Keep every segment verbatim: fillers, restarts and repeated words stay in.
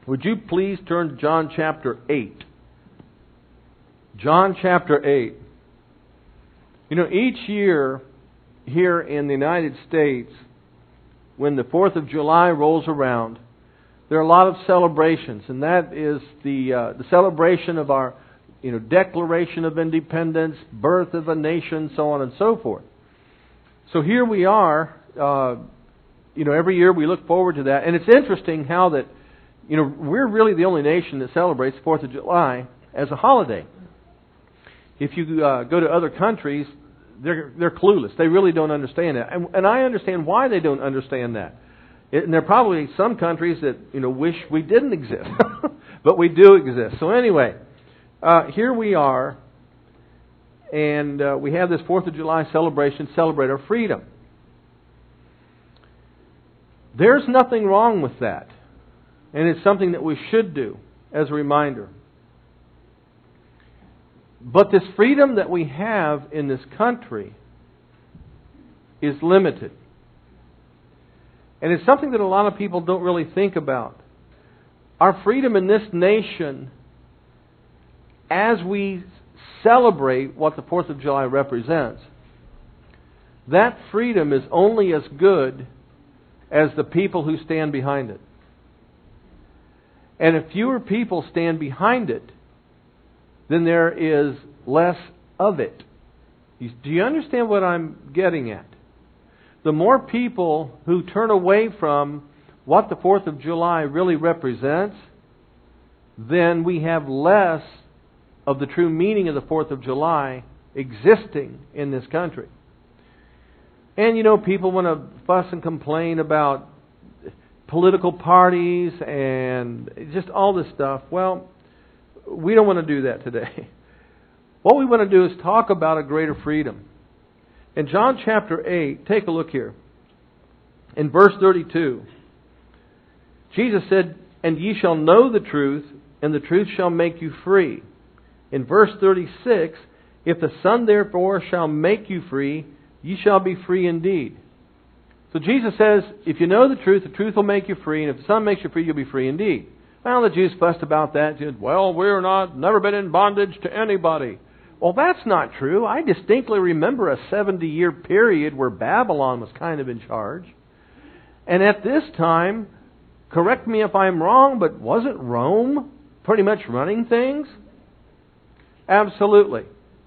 Would you please turn to John chapter eight? John chapter eight. You know, each year here in the United States, when the fourth of July rolls around, there are a lot of celebrations, and that is the uh, the celebration of our, you know, Declaration of Independence, birth of a nation, so on and so forth. So here we are. Uh, you know, every year we look forward to that, and it's interesting how that, you know, we're really the only nation that celebrates the fourth of July as a holiday. If you uh, go to other countries, they're they're clueless. They really don't understand that, and, and I understand why they don't understand that. It, and there are probably some countries that, you know, wish we didn't exist, but we do exist. So anyway, uh, here we are, and uh, we have this fourth of July celebration, celebrate our freedom. There's nothing wrong with that, and it's something that we should do as a reminder. But this freedom that we have in this country is limited. And it's something that a lot of people don't really think about. Our freedom in this nation, as we celebrate what the fourth of July represents, that freedom is only as good as the people who stand behind it. And if fewer people stand behind it, then there is less of it. Do you understand what I'm getting at? The more people who turn away from what the fourth of July really represents, then we have less of the true meaning of the fourth of July existing in this country. And you know, people want to fuss and complain about political parties and just all this stuff. Well, we don't want to do that today. What we want to do is talk about a greater freedom. In John chapter eight, take a look here. In verse thirty-two, Jesus said, "And ye shall know the truth, and the truth shall make you free." In verse thirty-six, "If the Son therefore shall make you free, ye shall be free indeed." So Jesus says, if you know the truth, the truth will make you free, and if the Son makes you free, you'll be free indeed. Well, the Jews fussed about that. Said, well, we're not, never been in bondage to anybody. Well, that's not true. I distinctly remember a seventy-year period where Babylon was kind of in charge. And at this time, correct me if I'm wrong, but wasn't Rome pretty much running things? Absolutely.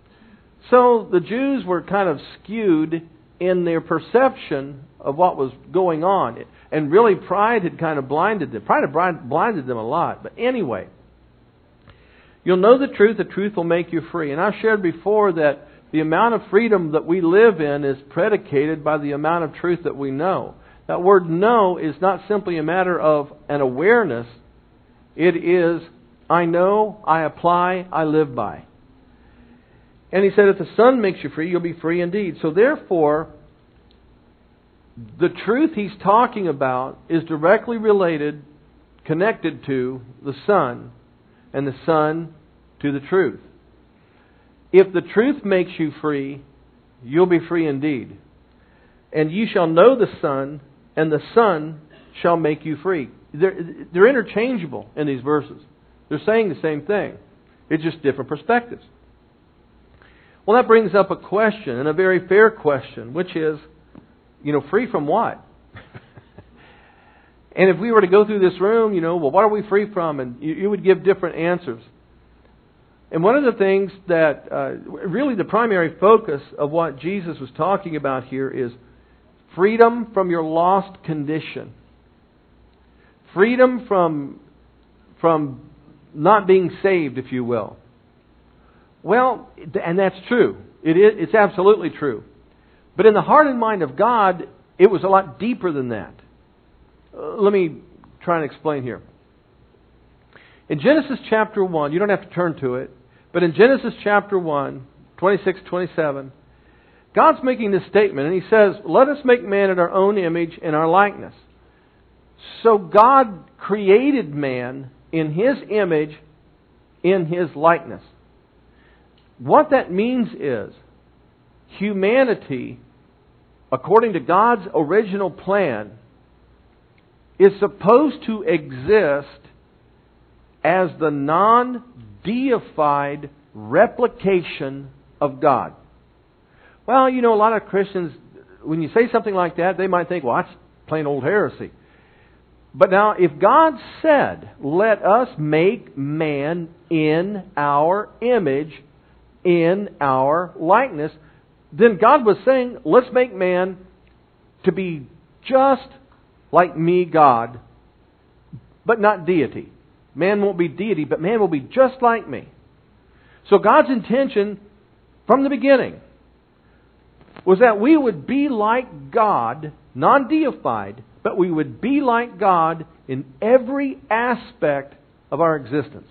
So the Jews were kind of skewed in their perception of what was going on. And really pride had kind of blinded them. Pride had blinded them a lot. But anyway, you'll know the truth, the truth will make you free. And I've shared before that the amount of freedom that we live in is predicated by the amount of truth that we know. That word know is not simply a matter of an awareness. It is, I know, I apply, I live by. And he said, if the Son makes you free, you'll be free indeed. So therefore, the truth he's talking about is directly related, connected to the Son, and the Son to the truth. If the truth makes you free, you'll be free indeed. And you shall know the Son, and the Son shall make you free. They're, they're interchangeable in these verses. They're saying the same thing. It's just different perspectives. Well, that brings up a question, and a very fair question, which is, you know, free from what? And if we were to go through this room, you know, well, what are we free from? And you, you would give different answers. And one of the things that, uh, really the primary focus of what Jesus was talking about here is freedom from your lost condition. Freedom from, from not being saved, if you will. Well, and that's true. It is, it's absolutely true. But in the heart and mind of God, it was a lot deeper than that. Uh, let me try and explain here. In Genesis chapter one, you don't have to turn to it, but in Genesis chapter one, twenty-six, twenty-seven, God's making this statement, and He says, let us make man in our own image and our likeness. So God created man in His image, in His likeness. What that means is, humanity, according to God's original plan, is supposed to exist as the non-deified replication of God. Well, you know, a lot of Christians, when you say something like that, they might think, well, that's plain old heresy. But now, if God said, let us make man in our image, in our likeness, then God was saying, let's make man to be just like me, God, but not deity. Man won't be deity, but man will be just like me. So God's intention from the beginning was that we would be like God, non-deified, but we would be like God in every aspect of our existence.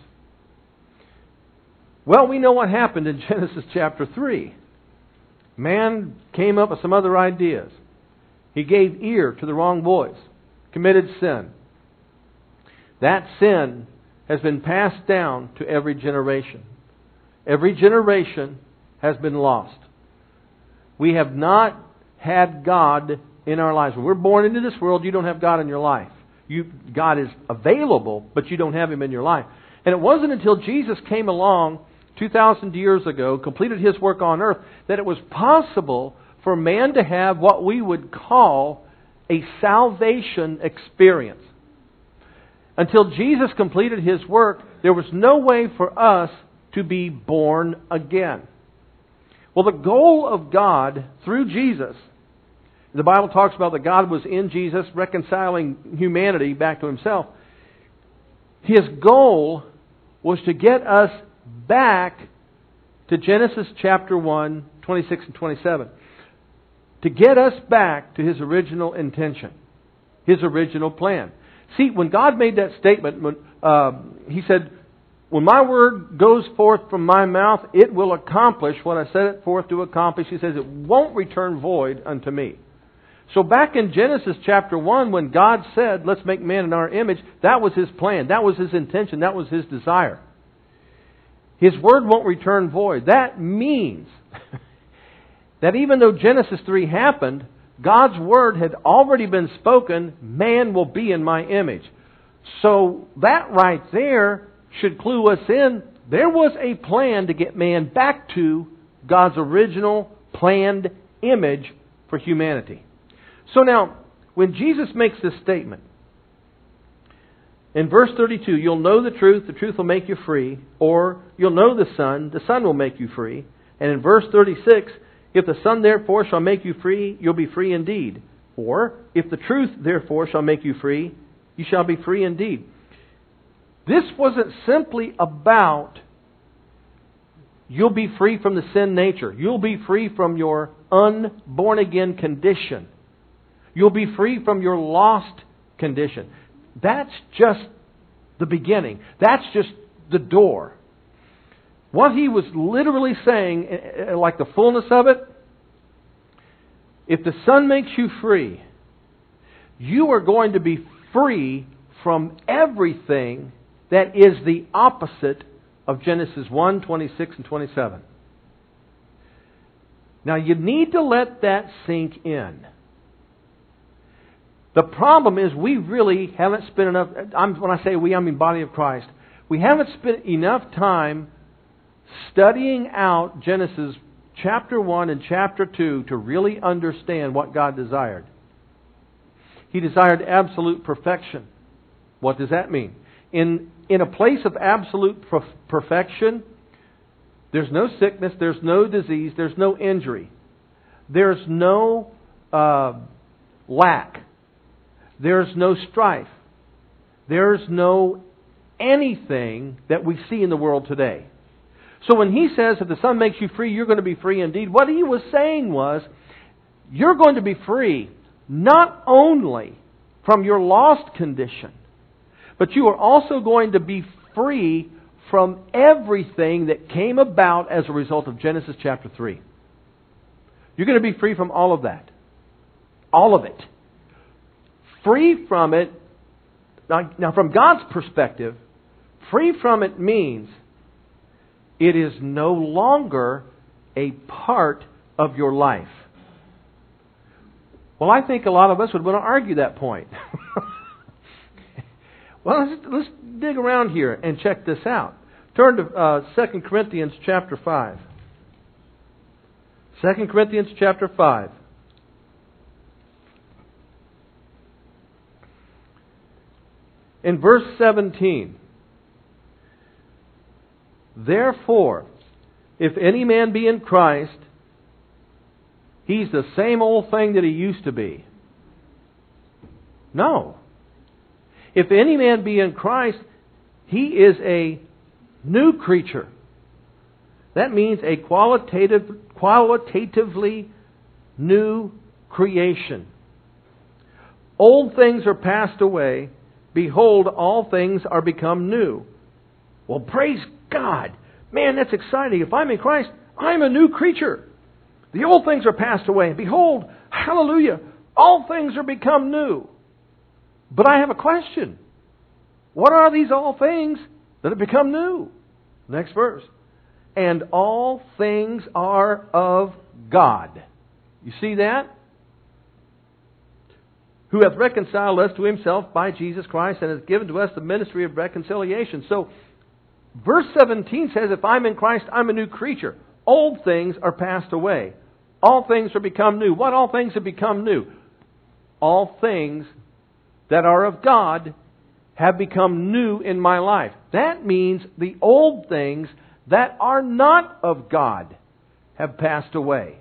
Well, we know what happened in Genesis chapter three. Man came up with some other ideas. He gave ear to the wrong voice, committed sin. That sin has been passed down to every generation. Every generation has been lost. We have not had God in our lives. When we're born into this world, you don't have God in your life. You, God is available, but you don't have Him in your life. And it wasn't until Jesus came along two thousand years ago, completed His work on earth, that it was possible for man to have what we would call a salvation experience. Until Jesus completed His work, there was no way for us to be born again. Well, the goal of God through Jesus, the Bible talks about that God was in Jesus reconciling humanity back to Himself. His goal was to get us back to Genesis chapter one, twenty-six and twenty-seven. To get us back to His original intention. His original plan. See, when God made that statement, when, uh, He said, when my word goes forth from my mouth, it will accomplish what I set it forth to accomplish. He says, it won't return void unto me. So back in Genesis chapter one, when God said, let's make man in our image, that was His plan. That was His intention. That was His desire. His word won't return void. That means that even though Genesis three happened, God's word had already been spoken, man will be in my image. So that right there should clue us in. There was a plan to get man back to God's original planned image for humanity. So now, when Jesus makes this statement, in verse thirty-two, you'll know the truth, the truth will make you free, or you'll know the Son, the Son will make you free. And in verse thirty-six, if the Son therefore shall make you free, you'll be free indeed. Or, if the truth therefore shall make you free, you shall be free indeed. This wasn't simply about you'll be free from the sin nature. You'll be free from your unborn again condition. You'll be free from your lost condition. That's just the beginning. That's just the door. What He was literally saying, like the fullness of it, if the Son makes you free, you are going to be free from everything that is the opposite of Genesis one, twenty-six and twenty-seven. Now you need to let that sink in. The problem is we really haven't spent enough, I'm, when I say we, I mean body of Christ, we haven't spent enough time studying out Genesis chapter one and chapter two to really understand what God desired. He desired absolute perfection. What does that mean? In, in a place of absolute per- perfection, there's no sickness, there's no disease, there's no injury. There's no uh, lack. There's no strife. There's no anything that we see in the world today. So when He says, if the Son makes you free, you're going to be free indeed, what He was saying was, you're going to be free not only from your lost condition, but you are also going to be free from everything that came about as a result of Genesis chapter three. You're going to be free from all of that. All of it. Free from it. Now, now from God's perspective, free from it means it is no longer a part of your life. Well, I think a lot of us would want to argue that point. Well, let's, let's dig around here and check this out. Turn to uh, Second Corinthians chapter five. Second Corinthians chapter five. In verse seventeen. Therefore, if any man be in Christ, he's the same old thing that he used to be. No. If any man be in Christ, he is a new creature. That means a qualitative, qualitatively new creation. Old things are passed away. Behold, all things are become new. Well, praise God. Man, that's exciting. If I'm in Christ, I'm a new creature. The old things are passed away. Behold, hallelujah, all things are become new. But I have a question. What are these all things that have become new? Next verse. And all things are of God. You see that? Who hath reconciled us to Himself by Jesus Christ and has given to us the ministry of reconciliation. So, verse seventeen says, if I'm in Christ, I'm a new creature. Old things are passed away. All things are become new. What all things have become new? All things that are of God have become new in my life. That means the old things that are not of God have passed away.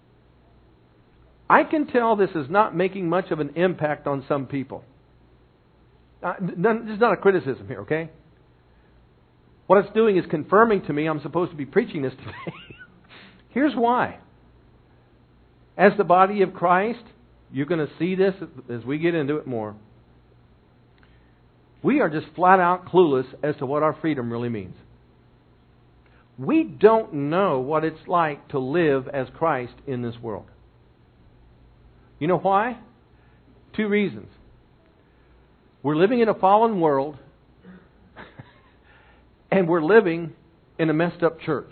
I can tell this is not making much of an impact on some people. Uh, this is not a criticism here, okay? What it's doing is confirming to me I'm supposed to be preaching this today. Here's why. As the body of Christ, you're going to see this as we get into it more. We are just flat out clueless as to what our freedom really means. We don't know what it's like to live as Christ in this world. You know why? Two reasons. We're living in a fallen world, and we're living in a messed up church.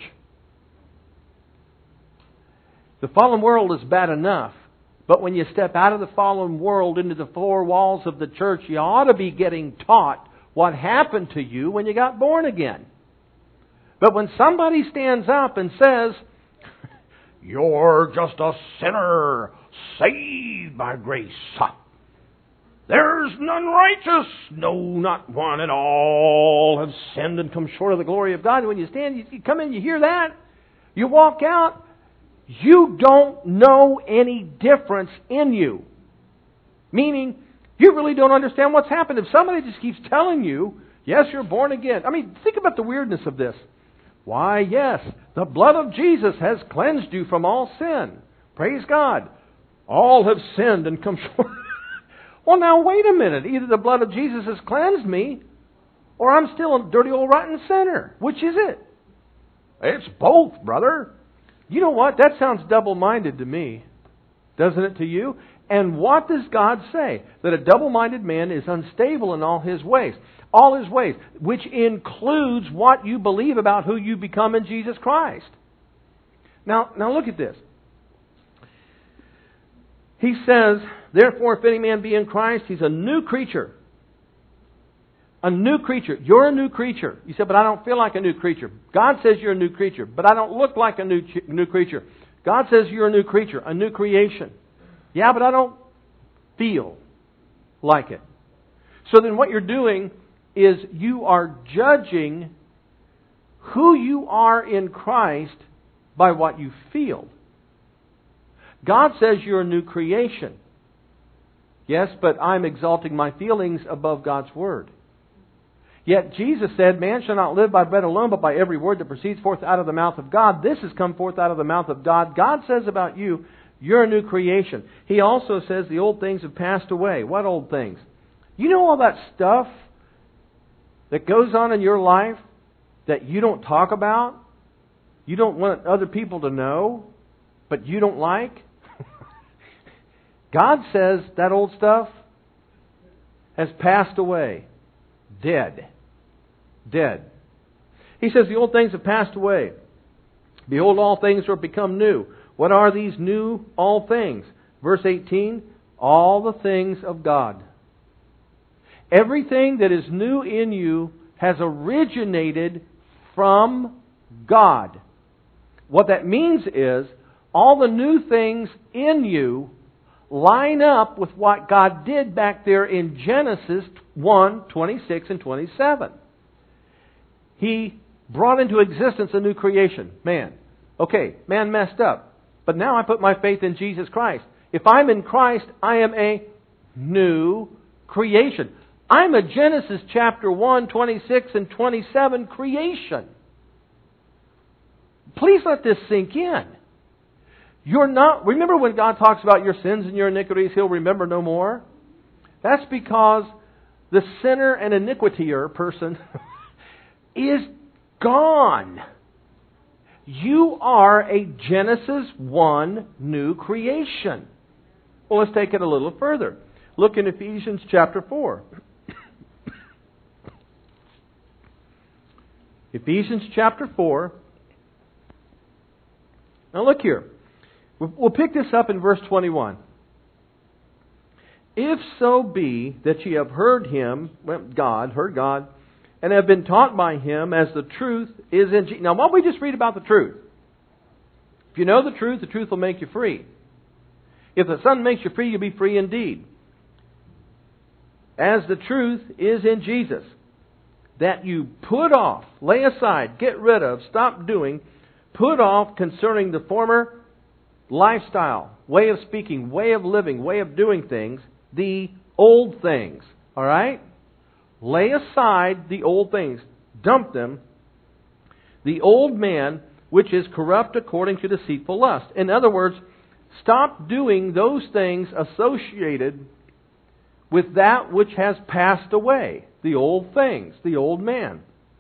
The fallen world is bad enough, but when you step out of the fallen world into the four walls of the church, you ought to be getting taught what happened to you when you got born again. But when somebody stands up and says, you're just a sinner saved by grace. There's none righteous, no, not one at all, have sinned and come short of the glory of God. And when you stand, you, you come in, you hear that, you walk out, you don't know any difference in you. Meaning, you really don't understand what's happened. If somebody just keeps telling you, yes, you're born again. I mean, think about the weirdness of this. Why, yes, the blood of Jesus has cleansed you from all sin. Praise God. All have sinned and come short. Well, now, wait a minute. Either the blood of Jesus has cleansed me, or I'm still a dirty old rotten sinner. Which is it? It's both, brother. You know what? That sounds double-minded to me. Doesn't it to you? And what does God say? That a double-minded man is unstable in all his ways. All his ways. Which includes what you believe about who you become in Jesus Christ. Now, now look at this. He says, therefore, if any man be in Christ, he's a new creature. A new creature. You're a new creature. You said, but I don't feel like a new creature. God says you're a new creature, but I don't look like a new new creature. God says you're a new creature, a new creation. Yeah, but I don't feel like it. So then what you're doing is you are judging who you are in Christ by what you feel. God says you're a new creation. Yes, but I'm exalting my feelings above God's Word. Yet Jesus said, man shall not live by bread alone, but by every word that proceeds forth out of the mouth of God. This has come forth out of the mouth of God. God says about you, you're a new creation. He also says the old things have passed away. What old things? You know all that stuff that goes on in your life that you don't talk about? You don't want other people to know, but you don't like? God says that old stuff has passed away. Dead. Dead. He says the old things have passed away. Behold, all things are become new. What are these new all things? Verse eighteen, all the things of God. Everything that is new in you has originated from God. What that means is, all the new things in you line up with what God did back there in Genesis one, twenty-six and twenty-seven. He brought into existence a new creation, man. Okay, man messed up. But now I put my faith in Jesus Christ. If I'm in Christ, I am a new creation. I'm a Genesis chapter one, twenty-six and twenty-seven creation. Please let this sink in. You're not, remember when God talks about your sins and your iniquities, He'll remember no more? That's because the sinner and iniquitier person is gone. You are a Genesis one new creation. Well, let's take it a little further. Look in Ephesians chapter four. Ephesians chapter four. Now look here. We'll pick this up in verse twenty-one. If so be that ye have heard Him, God, heard God, and have been taught by Him as the truth is in Jesus. Now, why don't we just read about the truth? If you know the truth, the truth will make you free. If the Son makes you free, you'll be free indeed. As the truth is in Jesus, that you put off, lay aside, get rid of, stop doing, put off concerning the former lifestyle, way of speaking, way of living, way of doing things, the old things. All right? Lay aside the old things. Dump them. The old man, which is corrupt according to deceitful lust. In other words, stop doing those things associated with that which has passed away. The old things, the old man.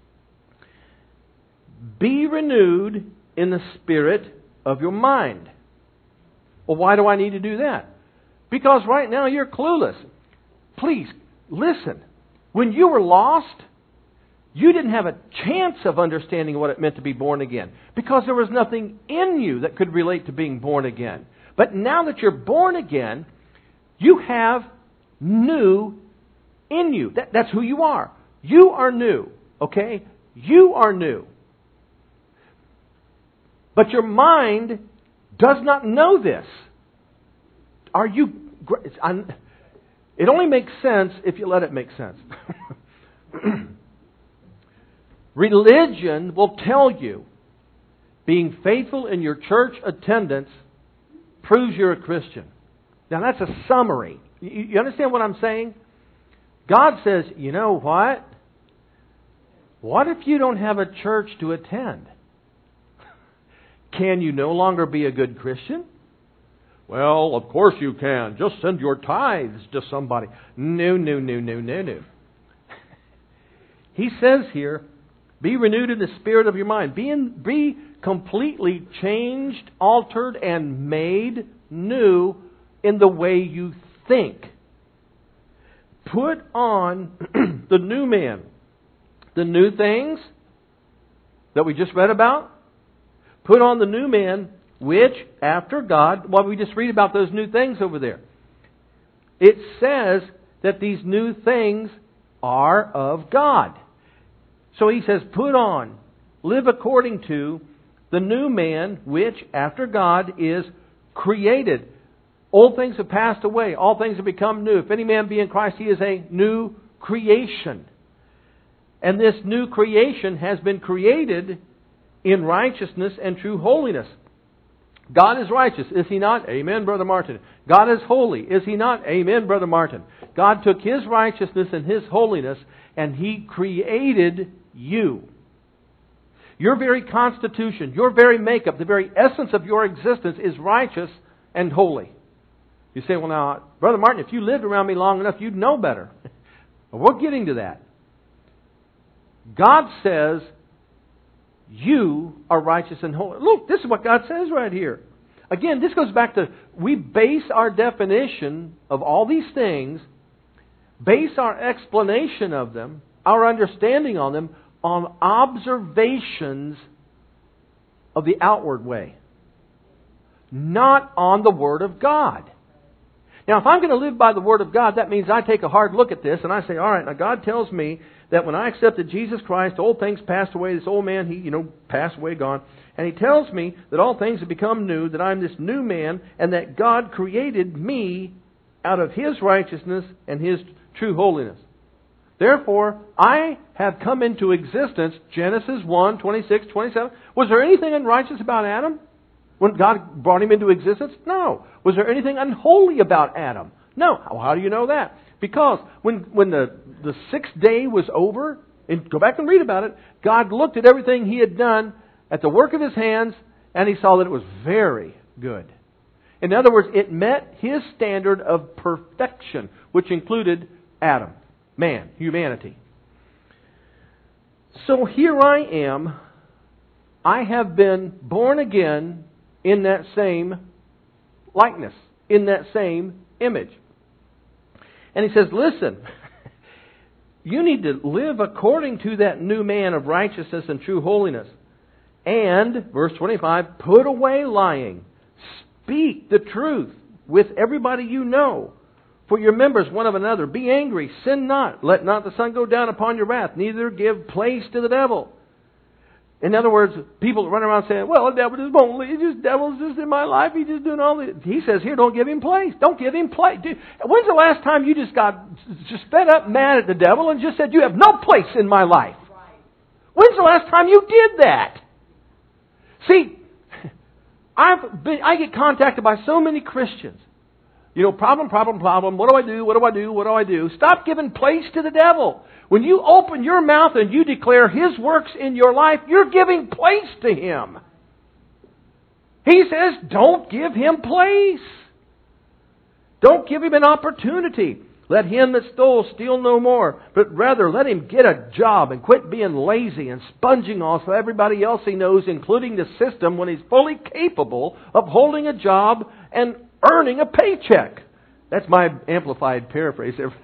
Be renewed in the spirit of your mind. Well, why do I need to do that? Because right now you're clueless. Please, listen. When you were lost, you didn't have a chance of understanding what it meant to be born again. Because there was nothing in you that could relate to being born again. But now that you're born again, you have new in you. That, that's who you are. You are new. Okay? You are new. But your mind does not know this. Are you... It only makes sense if you let it make sense. Religion will tell you being faithful in your church attendance proves you're a Christian. Now that's a summary. You understand what I'm saying? God says, you know what? What if you don't have a church to attend? Can you no longer be a good Christian? Well, of course you can. Just send your tithes to somebody. No, no, no, no, no, no. He says here, be renewed in the spirit of your mind. Be, in, be completely changed, altered, and made new in the way you think. Put on the new man. The new things that we just read about. Put on the new man, which, after God, well, we just read about those new things over there. It says that these new things are of God. So he says, put on, live according to the new man, which, after God, is created. Old things have passed away. All things have become new. If any man be in Christ, he is a new creation. And this new creation has been created in righteousness and true holiness. God is righteous, is He not? Amen, Brother Martin. God is holy, is He not? Amen, Brother Martin. God took His righteousness and His holiness and He created you. Your very constitution, your very makeup, the very essence of your existence is righteous and holy. You say, well now, Brother Martin, if you lived around me long enough, you'd know better. Well, we're getting to that. God says, you are righteous and holy. Look, this is what God says right here. Again, this goes back to, we base our definition of all these things, base our explanation of them, our understanding on them, on observations of the outward way. Not on the Word of God. Now, if I'm going to live by the Word of God, that means I take a hard look at this and I say, all right, now God tells me that when I accepted Jesus Christ, old things passed away. This old man, he, you know, passed away, gone. And He tells me that all things have become new, that I'm this new man, and that God created me out of His righteousness and His true holiness. Therefore, I have come into existence, Genesis one, twenty-six, twenty-seven. Was there anything unrighteous about Adam when God brought him into existence? No. Was there anything unholy about Adam? No. How do you know that? Because when, when the, the sixth day was over, and go back and read about it, God looked at everything He had done, at the work of His hands, and He saw that it was very good. In other words, it met His standard of perfection, which included Adam, man, humanity. So here I am. I have been born again in that same likeness, in that same image. And He says, listen, you need to live according to that new man of righteousness and true holiness. And, verse twenty-five, put away lying. Speak the truth with everybody you know. For your members one of another. Be angry, sin not. Let not the sun go down upon your wrath. Neither give place to the devil. In other words, people run around saying, well, the devil just won't leave. Just devil's just in my life. He's just doing all this. He says here, don't give him place. Don't give him place. Dude, when's the last time you just got just fed up mad at the devil and just said, you have no place in my life? When's the last time you did that? See, I've been, I get contacted by so many Christians. You know, problem, problem, problem. What do I do? What do I do? What do I do? Stop giving place to the devil. When you open your mouth and you declare His works in your life, you're giving place to Him. He says, don't give Him place. Don't give Him an opportunity. Let him that stole steal no more, but rather let him get a job and quit being lazy and sponging off everybody else he knows, including the system, when he's fully capable of holding a job and earning a paycheck. That's my amplified paraphrase there.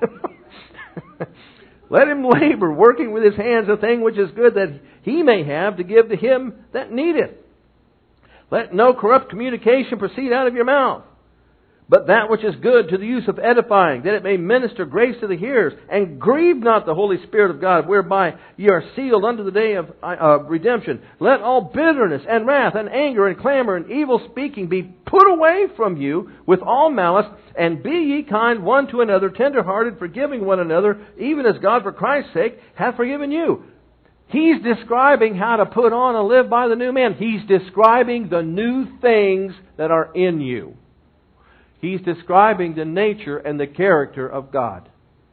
Let him labor, working with his hands a thing which is good, that he may have to give to him that needeth. Let no corrupt communication proceed out of your mouth, but that which is good to the use of edifying, that it may minister grace to the hearers. And grieve not the Holy Spirit of God, whereby ye are sealed unto the day of uh, redemption. Let all bitterness and wrath and anger and clamor and evil speaking be put away from you with all malice. And be ye kind one to another, tenderhearted, forgiving one another, even as God for Christ's sake hath forgiven you. He's describing how to put on and live by the new man. He's describing the new things that are in you. He's describing the nature and the character of God.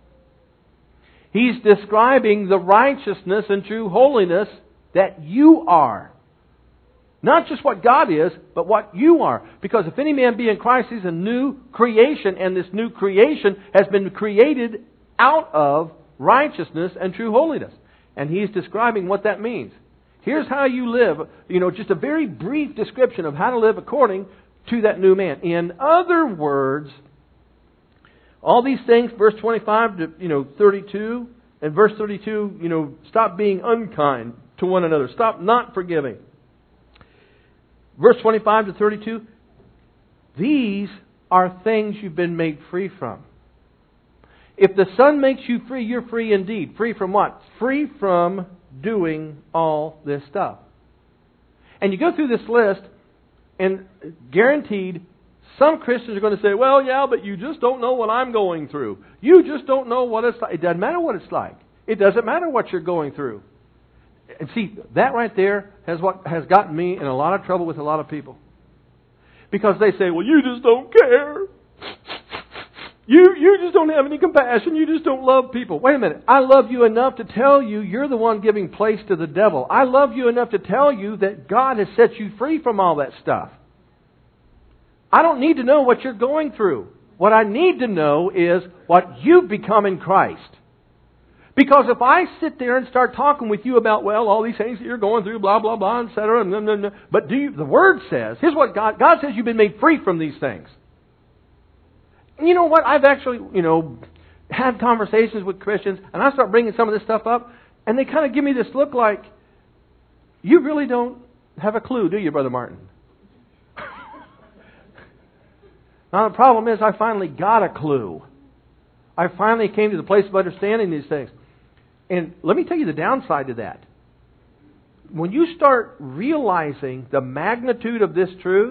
He's describing the righteousness and true holiness that you are. Not just what God is, but what you are. Because if any man be in Christ, he's a new creation. And this new creation has been created out of righteousness and true holiness. And He's describing what that means. Here's how you live. You know, just a very brief description of how to live according to that new man. In other words, all these things, verse twenty-five to you know thirty-two, and verse thirty-two, you know, stop being unkind to one another. Stop not forgiving. Verse twenty-five to thirty-two, these are things you've been made free from. If the Son makes you free, you're free indeed. Free from what? Free from doing all this stuff. And you go through this list, and guaranteed, some Christians are going to say, well, yeah, but you just don't know what I'm going through. You just don't know what it's like. It doesn't matter what it's like. It doesn't matter what you're going through. And see, that right there has what has gotten me in a lot of trouble with a lot of people. Because they say, well, you just don't care. You, you just don't have any compassion. You just don't love people. Wait a minute. I love you enough to tell you you're the one giving place to the devil. I love you enough to tell you that God has set you free from all that stuff. I don't need to know what you're going through. What I need to know is what you've become in Christ. Because if I sit there and start talking with you about, well, all these things that you're going through, blah, blah, blah, et cetera, blah, blah, blah, but do you, the Word says, here's what God, God says you've been made free from these things. And you know what? I've actually, you know, had conversations with Christians, and I start bringing some of this stuff up, and they kind of give me this look like, you really don't have a clue, do you, Brother Martin? Now the problem is I finally got a clue. I finally came to the place of understanding these things. And let me tell you the downside to that. When you start realizing the magnitude of this truth,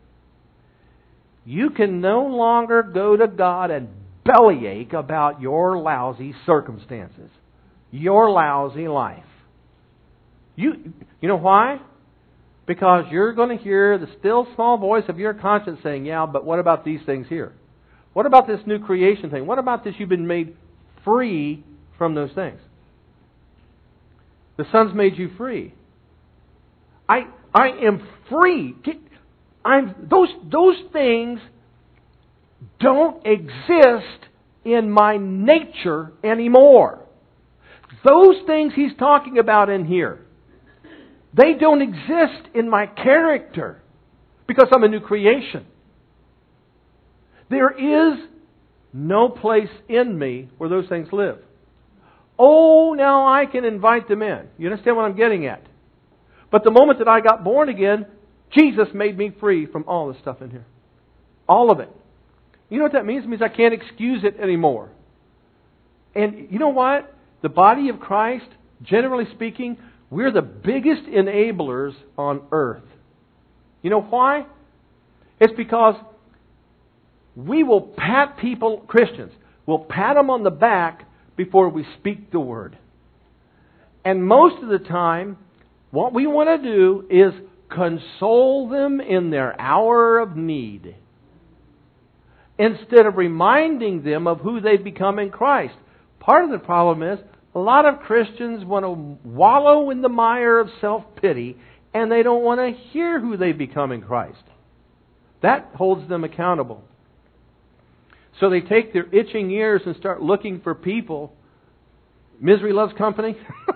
you can no longer go to God and bellyache about your lousy circumstances, your lousy life. You, you know why? Because you're going to hear the still small voice of your conscience saying, yeah, but what about these things here? What about this new creation thing? What about this you've been made free from those things? The Son's made you free. I I am free. I'm those those things don't exist in my nature anymore. Those things he's talking about in here, they don't exist in my character because I'm a new creation. There is no place in me where those things live. Oh, now I can invite them in. You understand what I'm getting at? But the moment that I got born again, Jesus made me free from all the stuff in here. All of it. You know what that means? It means I can't excuse it anymore. And you know what? The body of Christ, generally speaking, we're the biggest enablers on earth. You know why? It's because we will pat people, Christians, we'll pat them on the back before we speak the word. And most of the time, what we want to do is console them in their hour of need, instead of reminding them of who they've become in Christ. Part of the problem is, a lot of Christians want to wallow in the mire of self-pity, and they don't want to hear who they've become in Christ. That holds them accountable. So they take their itching ears and start looking for people. Misery loves company.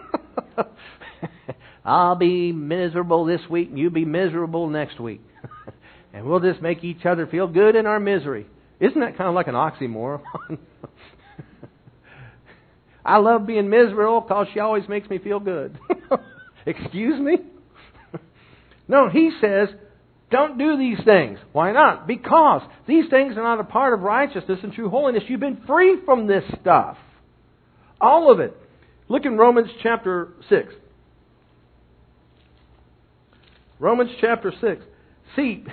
I'll be miserable this week and you be miserable next week. And we'll just make each other feel good in our misery. Isn't that kind of like an oxymoron? I love being miserable because she always makes me feel good. Excuse me? No, he says, don't do these things. Why not? Because these things are not a part of righteousness and true holiness. You've been free from this stuff. All of it. Look in Romans chapter six. Romans chapter six. See,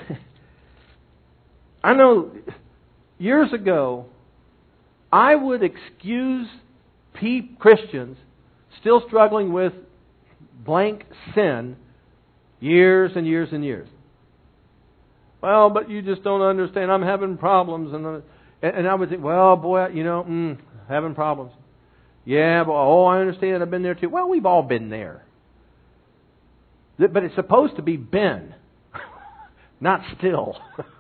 I know years ago, I would excuse pe- Christians still struggling with blank sin years and years and years. Well, but you just don't understand. I'm having problems. And and I would think, well, boy, you know, mm, having problems. Yeah, but oh, I understand. I've been there too. Well, we've all been there. But it's supposed to be been, not still.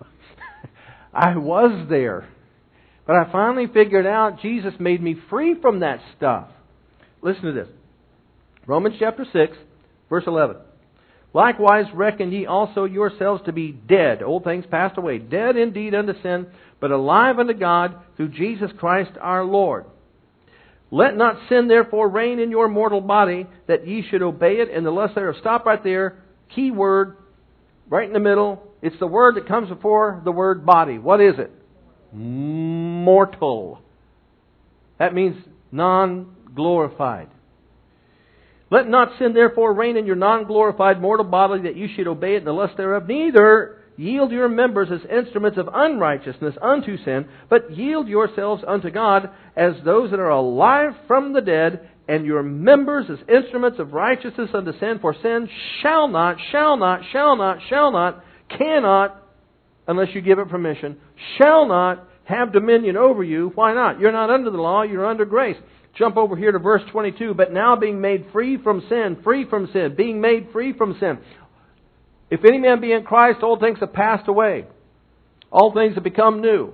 I was there. But I finally figured out Jesus made me free from that stuff. Listen to this. Romans chapter six, verse eleven. Likewise reckon ye also yourselves to be dead. Old things passed away. Dead indeed unto sin, but alive unto God through Jesus Christ our Lord. Let not sin therefore reign in your mortal body, that ye should obey it in the lust thereof. Stop right there. Key word, right in the middle. It's the word that comes before the word body. What is it? Mortal. That means non-glorified. Let not sin therefore reign in your non-glorified mortal body, that you should obey it in the lust thereof. Neither yield your members as instruments of unrighteousness unto sin, but yield yourselves unto God as those that are alive from the dead, and your members as instruments of righteousness unto sin. For sin shall not, shall not, shall not, shall not, cannot, unless you give it permission, shall not have dominion over you. Why not? You're not under the law, you're under grace. Jump over here to verse twenty-two. But now being made free from sin, free from sin, being made free from sin. If any man be in Christ, old things have passed away. All things have become new.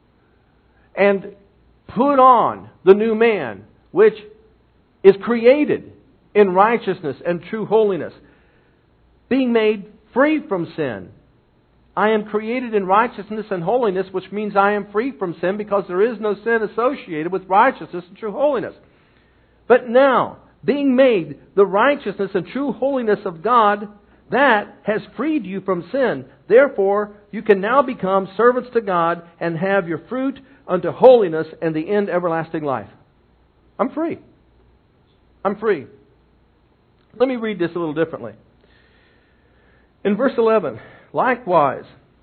And put on the new man, which is created in righteousness and true holiness. Being made free from sin. I am created in righteousness and holiness, which means I am free from sin because there is no sin associated with righteousness and true holiness. But now, being made the righteousness and true holiness of God, That has freed you from sin. Therefore, you can now become servants to God and have your fruit unto holiness and the end everlasting life. I'm free. I'm free. Let me read this a little differently. In verse eleven, likewise,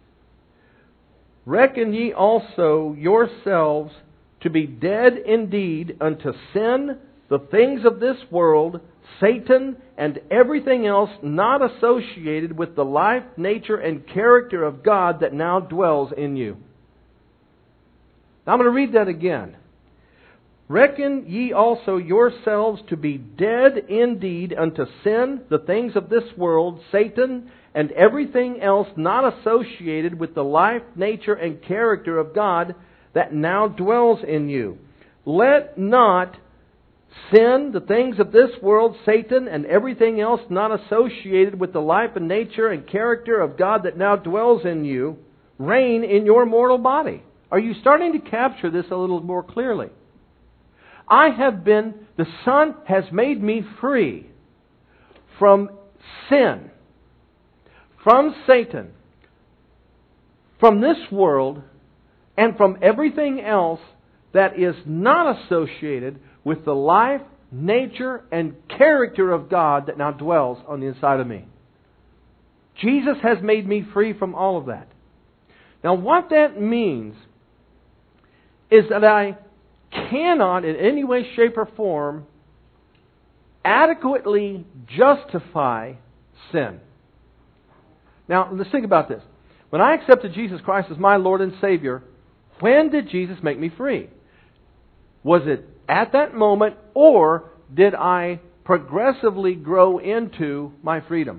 reckon ye also yourselves to be dead indeed unto sin, the things of this world, Satan, and everything else not associated with the life, nature, and character of God that now dwells in you. Now I'm going to read that again. Reckon ye also yourselves to be dead indeed unto sin, the things of this world, Satan, and everything else not associated with the life, nature, and character of God that now dwells in you. Let not sin, the things of this world, Satan, and everything else not associated with the life and nature and character of God that now dwells in you, reign in your mortal body. Are you starting to capture this a little more clearly? I have been, the Son has made me free from sin, from Satan, from this world, and from everything else that is not associated with the life, nature, and character of God that now dwells on the inside of me. Jesus has made me free from all of that. Now what that means is that I cannot in any way, shape, or form adequately justify sin. Now, let's think about this. When I accepted Jesus Christ as my Lord and Savior, when did Jesus make me free? Was it at that moment, or did I progressively grow into my freedom?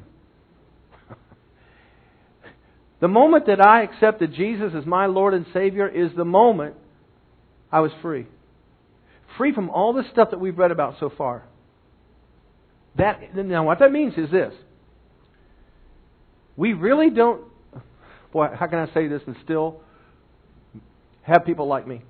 The moment that I accepted Jesus as my Lord and Savior is the moment I was free. Free from all the stuff that we've read about so far. That, now, what that means is this. We really don't... Boy, how can I say this and still have people like me?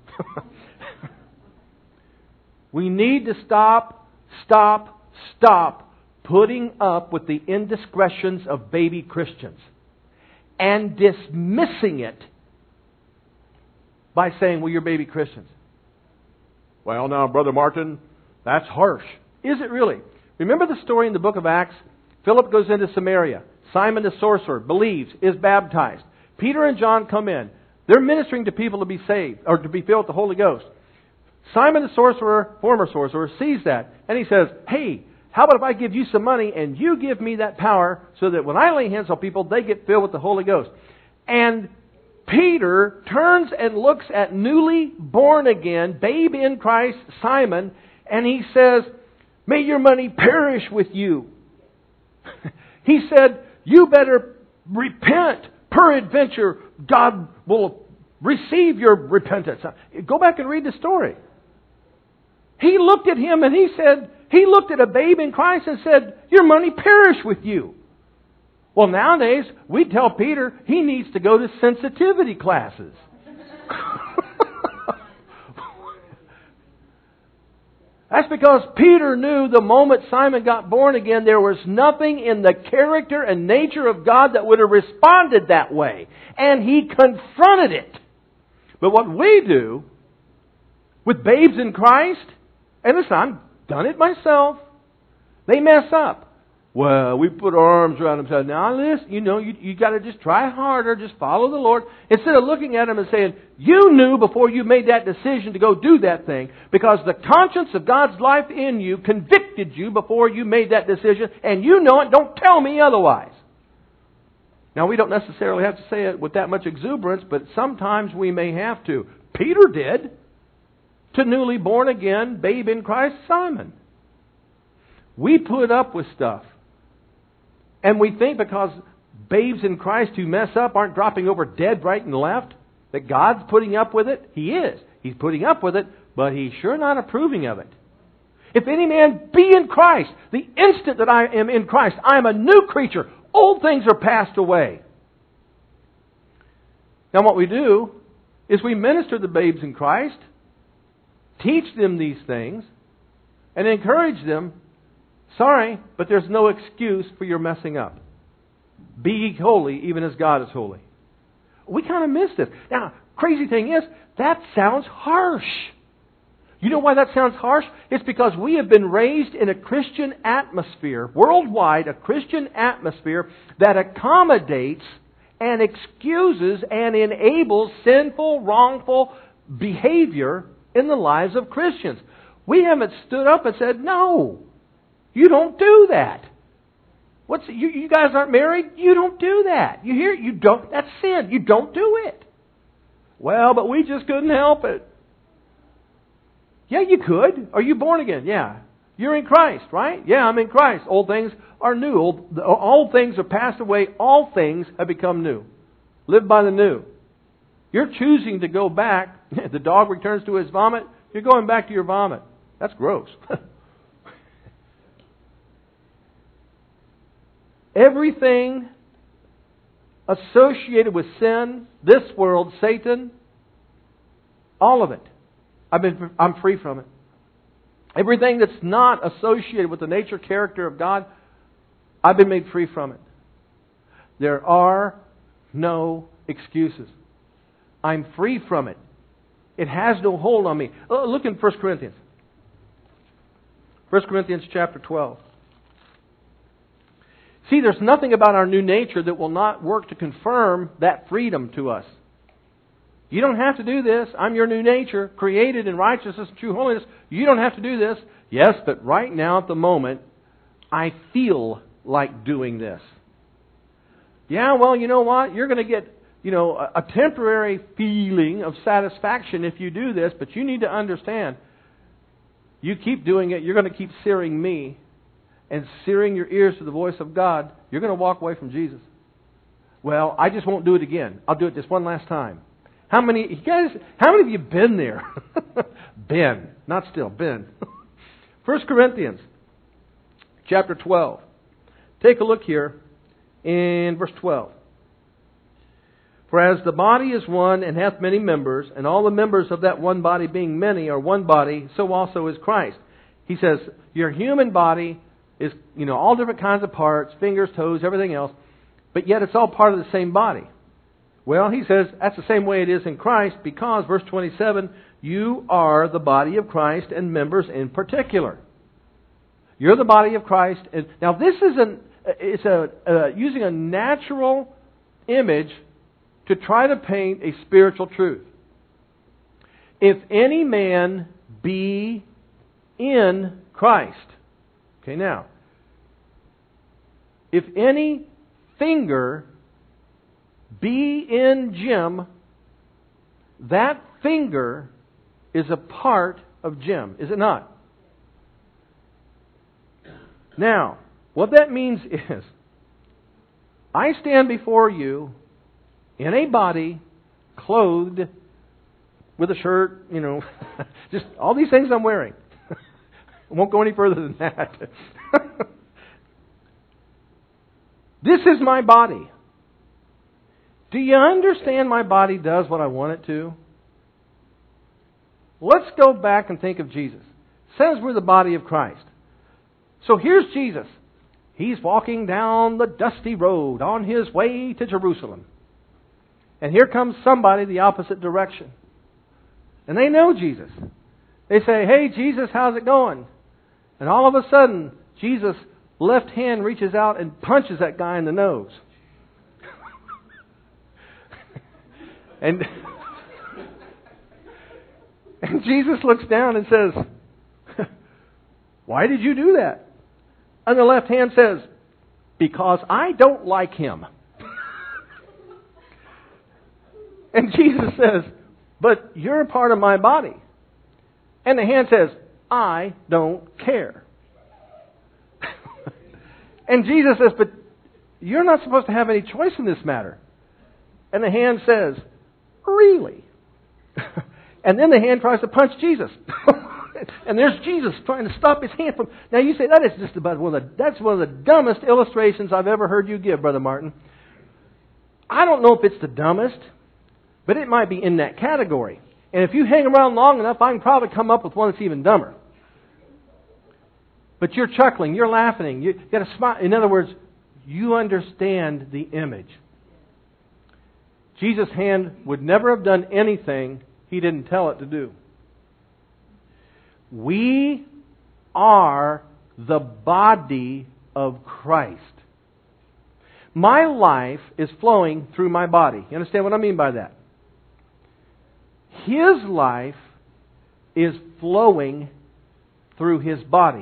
We need to stop, stop, stop putting up with the indiscretions of baby Christians and dismissing it by saying, well, you're baby Christians. Well, now, Brother Martin, that's harsh. Is it really? Remember the story in the book of Acts? Philip goes into Samaria. Simon the sorcerer believes, is baptized. Peter and John come in. They're ministering to people to be saved, or to be filled with the Holy Ghost. Simon the sorcerer, former sorcerer, sees that, and he says, hey, how about if I give you some money and you give me that power so that when I lay hands on people, they get filled with the Holy Ghost. And Peter turns and looks at newly born again, babe in Christ, Simon, and he says, may your money perish with you. He said, you better repent. Peradventure, God will receive your repentance. Go back and read the story. He looked at him and he said, he looked at a babe in Christ and said, your money perish with you. Well, nowadays, we tell Peter he needs to go to sensitivity classes. That's because Peter knew the moment Simon got born again, there was nothing in the character and nature of God that would have responded that way. And he confronted it. But what we do with babes in Christ, and listen, I've done it myself, they mess up. Well, we put our arms around them and say, now listen, you know, you, you got to just try harder, just follow the Lord. Instead of looking at them and saying, you knew before you made that decision to go do that thing, because the conscience of God's life in you convicted you before you made that decision, and you know it, don't tell me otherwise. Now, we don't necessarily have to say it with that much exuberance, but sometimes we may have to. Peter did to newly born again, babe in Christ, Simon. We put up with stuff. And we think because babes in Christ who mess up aren't dropping over dead right and left, that God's putting up with it. He is. He's putting up with it, but He's sure not approving of it. If any man be in Christ, the instant that I am in Christ, I am a new creature. Old things are passed away. Now what we do is we minister the babes in Christ, teach them these things, and encourage them. Sorry, but there's no excuse for your messing up. Be ye holy, even as God is holy. We kind of miss this. Now, crazy thing is, that sounds harsh. You know why that sounds harsh? It's because we have been raised in a Christian atmosphere, worldwide, a Christian atmosphere that accommodates and excuses and enables sinful, wrongful behavior in the lives of Christians. We haven't stood up and said, no, you don't do that. What's you, you guys aren't married? You don't do that. You hear? You don't. That's sin. You don't do it. Well, but we just couldn't help it. Yeah, you could. Are you born again? Yeah. You're in Christ, right? Yeah, I'm in Christ. Old things are new. Old, old things have passed away. All things have become new. Live by the new. You're choosing to go back. The dog returns to his vomit. You're going back to your vomit. That's gross. Everything associated with sin, this world, Satan, all of it. I've been, I'm free from it. Everything that's not associated with the nature, character of God, I've been made free from it. There are no excuses. I'm free from it. It has no hold on me. Look in First Corinthians. First Corinthians chapter twelve. See, there's nothing about our new nature that will not work to confirm that freedom to us. You don't have to do this. I'm your new nature, created in righteousness and true holiness. You don't have to do this. Yes, but right now at the moment, I feel like doing this. Yeah, well, you know what? You're going to get, you know, a, a temporary feeling of satisfaction if you do this, but you need to understand, you keep doing it, you're going to keep searing me and searing your ears to the voice of God. You're going to walk away from Jesus. Well, I just won't do it again. I'll do it just one last time. How many, you guys, how many of you been there? Been, not still, been. First Corinthians chapter twelve. Take a look here in verse twelve. For as the body is one and hath many members, and all the members of that one body being many are one body, so also is Christ. He says, your human body is, you know, all different kinds of parts, fingers, toes, everything else, but yet it's all part of the same body. Well, he says that's the same way it is in Christ because, verse twenty-seven, you are the body of Christ and members in particular. You're the body of Christ. And now this is an, it's a, uh, using a natural image to try to paint a spiritual truth. If any man be in Christ. Okay, now, if any finger be in Jim, that finger is a part of Jim, is it not? Now, what that means is, I stand before you in a body, clothed with a shirt, you know, just all these things I'm wearing. I won't go any further than that. This is my body. Do you understand my body does what I want it to? Let's go back and think of Jesus. It says we're the body of Christ. So here's Jesus. He's walking down the dusty road on his way to Jerusalem. And here comes somebody the opposite direction. And they know Jesus. They say, hey, Jesus, how's it going? And all of a sudden, Jesus' left hand reaches out and punches that guy in the nose. and, and Jesus looks down and says, why did you do that? And the left hand says, because I don't like him. And Jesus says, but you're a part of my body. And the hand says, I don't care. And Jesus says, but you're not supposed to have any choice in this matter. And the hand says, really? And then the hand tries to punch Jesus. And there's Jesus trying to stop his hand from... Now you say, that is just about one of the, that's one of the dumbest illustrations I've ever heard you give, Brother Martin. I don't know if it's the dumbest, but it might be in that category. And if you hang around long enough, I can probably come up with one that's even dumber. But you're chuckling, you're laughing, you got a smile. In other words, you understand the image. Jesus' hand would never have done anything He didn't tell it to do. We are the body of Christ. My life is flowing through my body. You understand what I mean by that? His life is flowing through His body.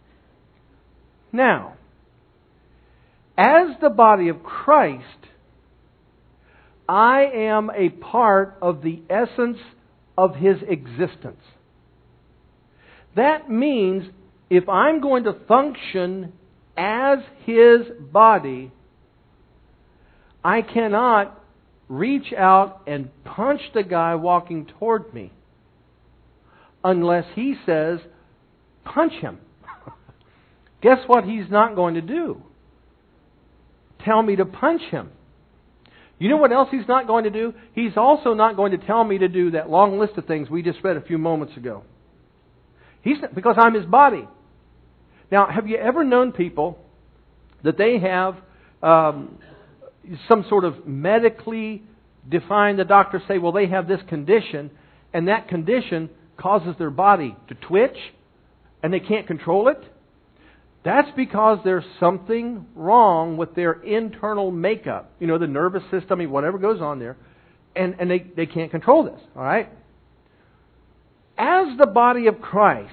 Now, as the body of Christ, I am a part of the essence of His existence. That means if I'm going to function as His body, I cannot reach out and punch the guy walking toward me unless He says, punch him. Guess what He's not going to do? Tell me to punch him. You know what else He's not going to do? He's also not going to tell me to do that long list of things we just read a few moments ago. He's not, because I'm His body. Now, have you ever known people that they have um, some sort of medically defined, the doctors say, well, they have this condition, and that condition causes their body to twitch, and they can't control it? That's because there's something wrong with their internal makeup. You know, the nervous system, whatever goes on there. And, and they, they can't control this. All right? As the body of Christ,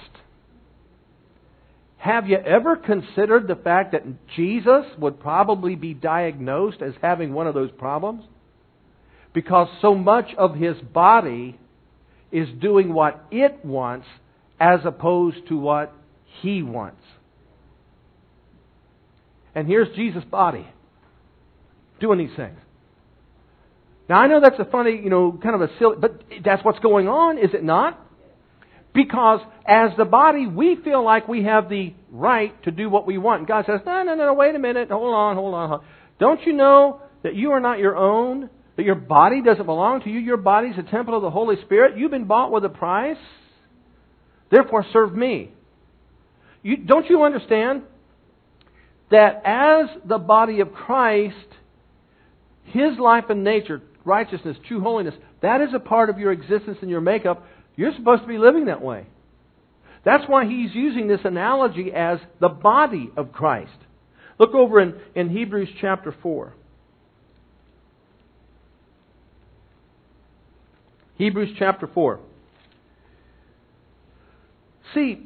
have you ever considered the fact that Jesus would probably be diagnosed as having one of those problems? Because so much of His body is doing what it wants as opposed to what He wants. And here's Jesus' body doing these things. Now, I know that's a funny, you know, kind of a silly, but that's what's going on, is it not? Because as the body, we feel like we have the right to do what we want. And God says, no, no, no, wait a minute, hold on, hold on. Hold on. Don't you know that you are not your own? That your body doesn't belong to you? Your body's a temple of the Holy Spirit. You've been bought with a price. Therefore, serve me. You, don't you understand that as the body of Christ, His life and nature, righteousness, true holiness, that is a part of your existence and your makeup. You're supposed to be living that way. That's why He's using this analogy as the body of Christ. Look over in, in Hebrews chapter four. Hebrews chapter four. See,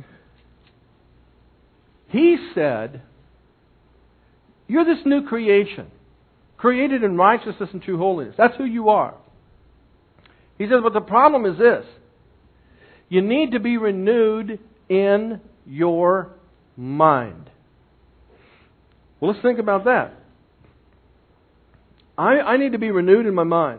He said, you're this new creation, created in righteousness and true holiness. That's who you are. He says, but the problem is this. You need to be renewed in your mind. Well, let's think about that. I, I need to be renewed in my mind.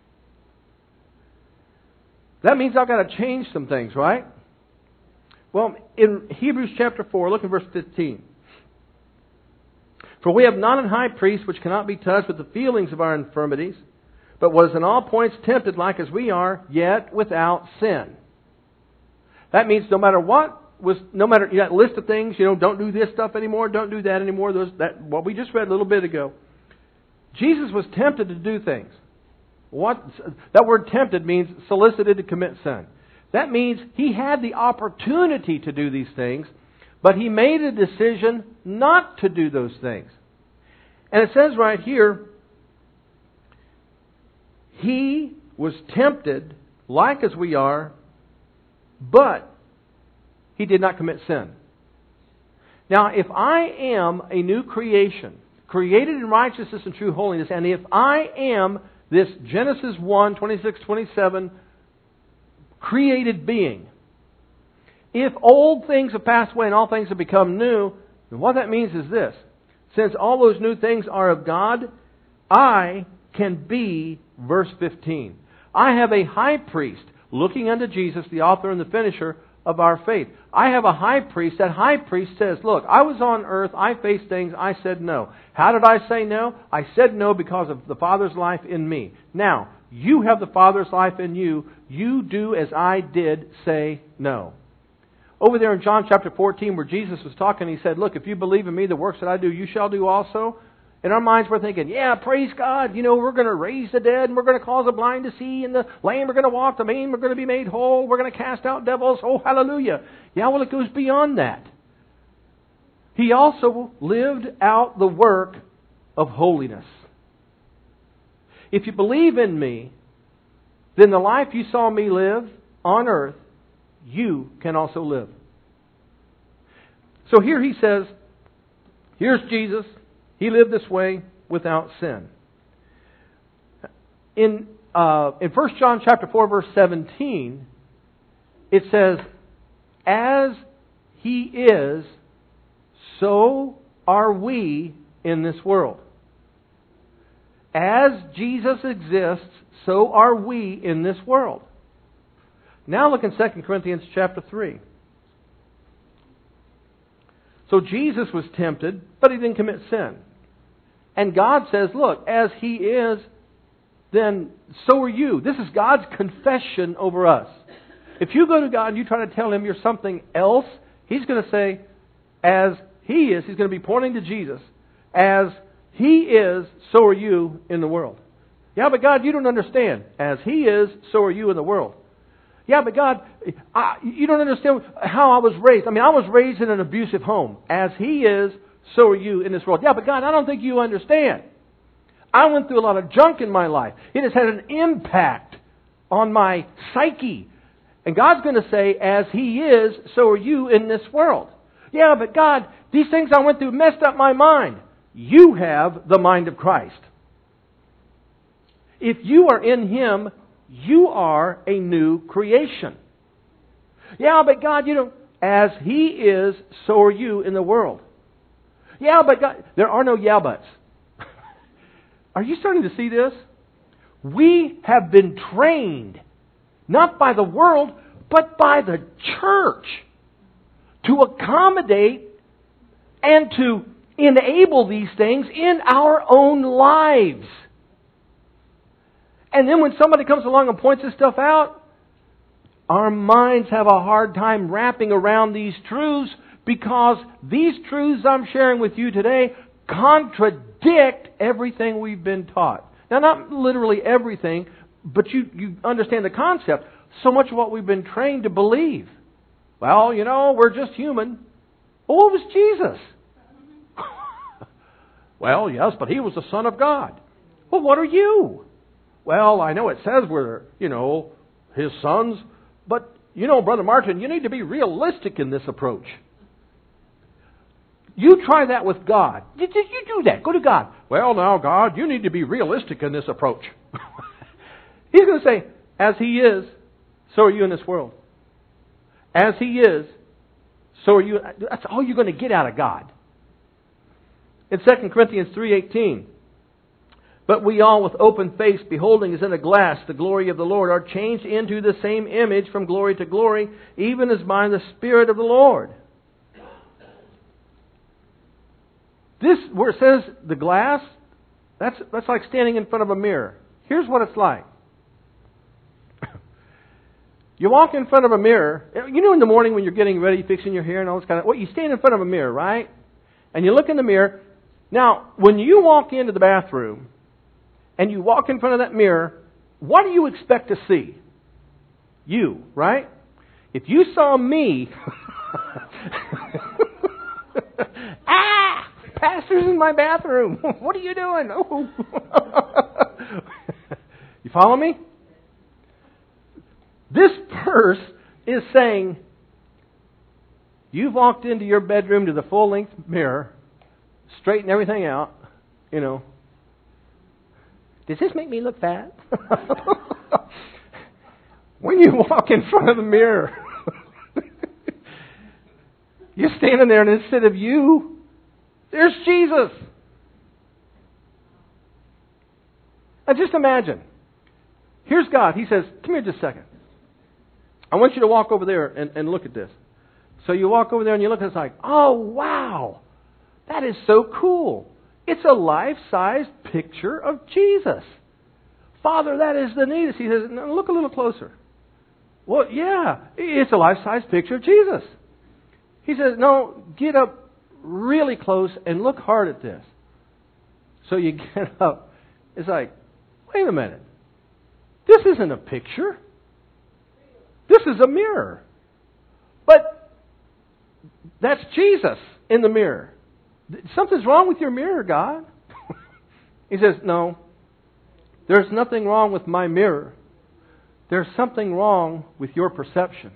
That means I've got to change some things, right? Well, in Hebrews chapter four, look at verse fifteen. For we have not an high priest which cannot be touched with the feelings of our infirmities, but was in all points tempted like as we are, yet without sin. That means no matter what was, no matter you know, that list of things, you know, don't do this stuff anymore, don't do that anymore. Those that what we just read a little bit ago. Jesus was tempted to do things. What that word tempted means solicited to commit sin. That means He had the opportunity to do these things, but He made a decision not to do those things. And it says right here, He was tempted like as we are, but He did not commit sin. Now, if I am a new creation, created in righteousness and true holiness, and if I am this Genesis one, twenty-six, twenty-seven created being, if old things have passed away and all things have become new, then what that means is this. Since all those new things are of God, I can be, verse fifteen, I have a high priest looking unto Jesus, the author and the finisher of our faith. I have a high priest. That high priest says, look, I was on earth, I faced things, I said no. How did I say no? I said no because of the Father's life in me. Now, you have the Father's life in you. You do as I did, say no. over there in John chapter fourteen where Jesus was talking, He said, look, if you believe in Me, the works that I do, you shall do also. In our minds, we're thinking, yeah, praise God. You know, we're going to raise the dead, and we're going to cause the blind to see, and the lame are going to walk, the lame are going to be made whole. We're going to cast out devils. Oh, hallelujah. Yeah, well, it goes beyond that. He also lived out the work of holiness. If you believe in Me, then the life you saw Me live on earth, you can also live. So here He says, here's Jesus. He lived this way without sin. In uh, in First John chapter four, verse seventeen, it says, as He is, so are we in this world. As Jesus exists, so are we in this world. Now look in Second Corinthians chapter three. So Jesus was tempted, but He didn't commit sin. And God says, look, as He is, then so are you. This is God's confession over us. If you go to God and you try to tell Him you're something else, He's going to say, as He is, He's going to be pointing to Jesus. As He is, so are you in the world. Yeah, but God, you don't understand. As He is, so are you in the world. Yeah, but God, I, you don't understand how I was raised. I mean, I was raised in an abusive home. As He is, so are you in this world. Yeah, but God, I don't think you understand. I went through a lot of junk in my life. It has had an impact on my psyche. And God's going to say, as He is, so are you in this world. Yeah, but God, these things I went through messed up my mind. You have the mind of Christ. If you are in Him, you are a new creation. Yeah, but God, you know, as He is, so are you in the world. Yeah, but God, there are no yeah buts. Are you starting to see this? We have been trained, not by the world, but by the church, to accommodate and to enable these things in our own lives. And then when somebody comes along and points this stuff out, our minds have a hard time wrapping around these truths because these truths I'm sharing with you today contradict everything we've been taught. Now, not literally everything, but you, you understand the concept. So much of what we've been trained to believe. Well, you know, we're just human. Well, what was Jesus? Well, yes, but He was the Son of God. Well, what are you? Well, I know it says we're, you know, His sons, but, you know, Brother Martin, you need to be realistic in this approach. You try that with God. You, you do that. Go to God. Well, now, God, you need to be realistic in this approach. He's going to say, as He is, so are you in this world. As He is, so are you. That's all you're going to get out of God. In Second Corinthians three eighteen, but we all with open face, beholding as in a glass the glory of the Lord, are changed into the same image from glory to glory, even as by the Spirit of the Lord. This, where it says the glass, that's, that's like standing in front of a mirror. Here's what it's like. You walk in front of a mirror. You know in the morning when you're getting ready, fixing your hair and all this kind of... Well, you stand in front of a mirror, right? And you look in the mirror. Now, when you walk into the bathroom and you walk in front of that mirror, what do you expect to see? You, right? If you saw me... ah! Pastor's in my bathroom. What are you doing? Oh. You follow me? This verse is saying, you've walked into your bedroom to the full-length mirror, straighten everything out, you know. Does this make me look fat? When you walk in front of the mirror, you're standing there and instead of you, there's Jesus. Now just imagine. Here's God. He says, come here just a second. I want you to walk over there and, and look at this. So you walk over there and you look and it's like, oh, wow. That is so cool. It's a life-size picture of Jesus. Father, that is the neatest. He says, no, look a little closer. Well, yeah, it's a life-size picture of Jesus. He says, no, get up really close and look hard at this. So you get up. It's like, wait a minute. This isn't a picture. This is a mirror. But that's Jesus in the mirror. Something's wrong with your mirror, God. He says, no, there's nothing wrong with my mirror. There's something wrong with your perception.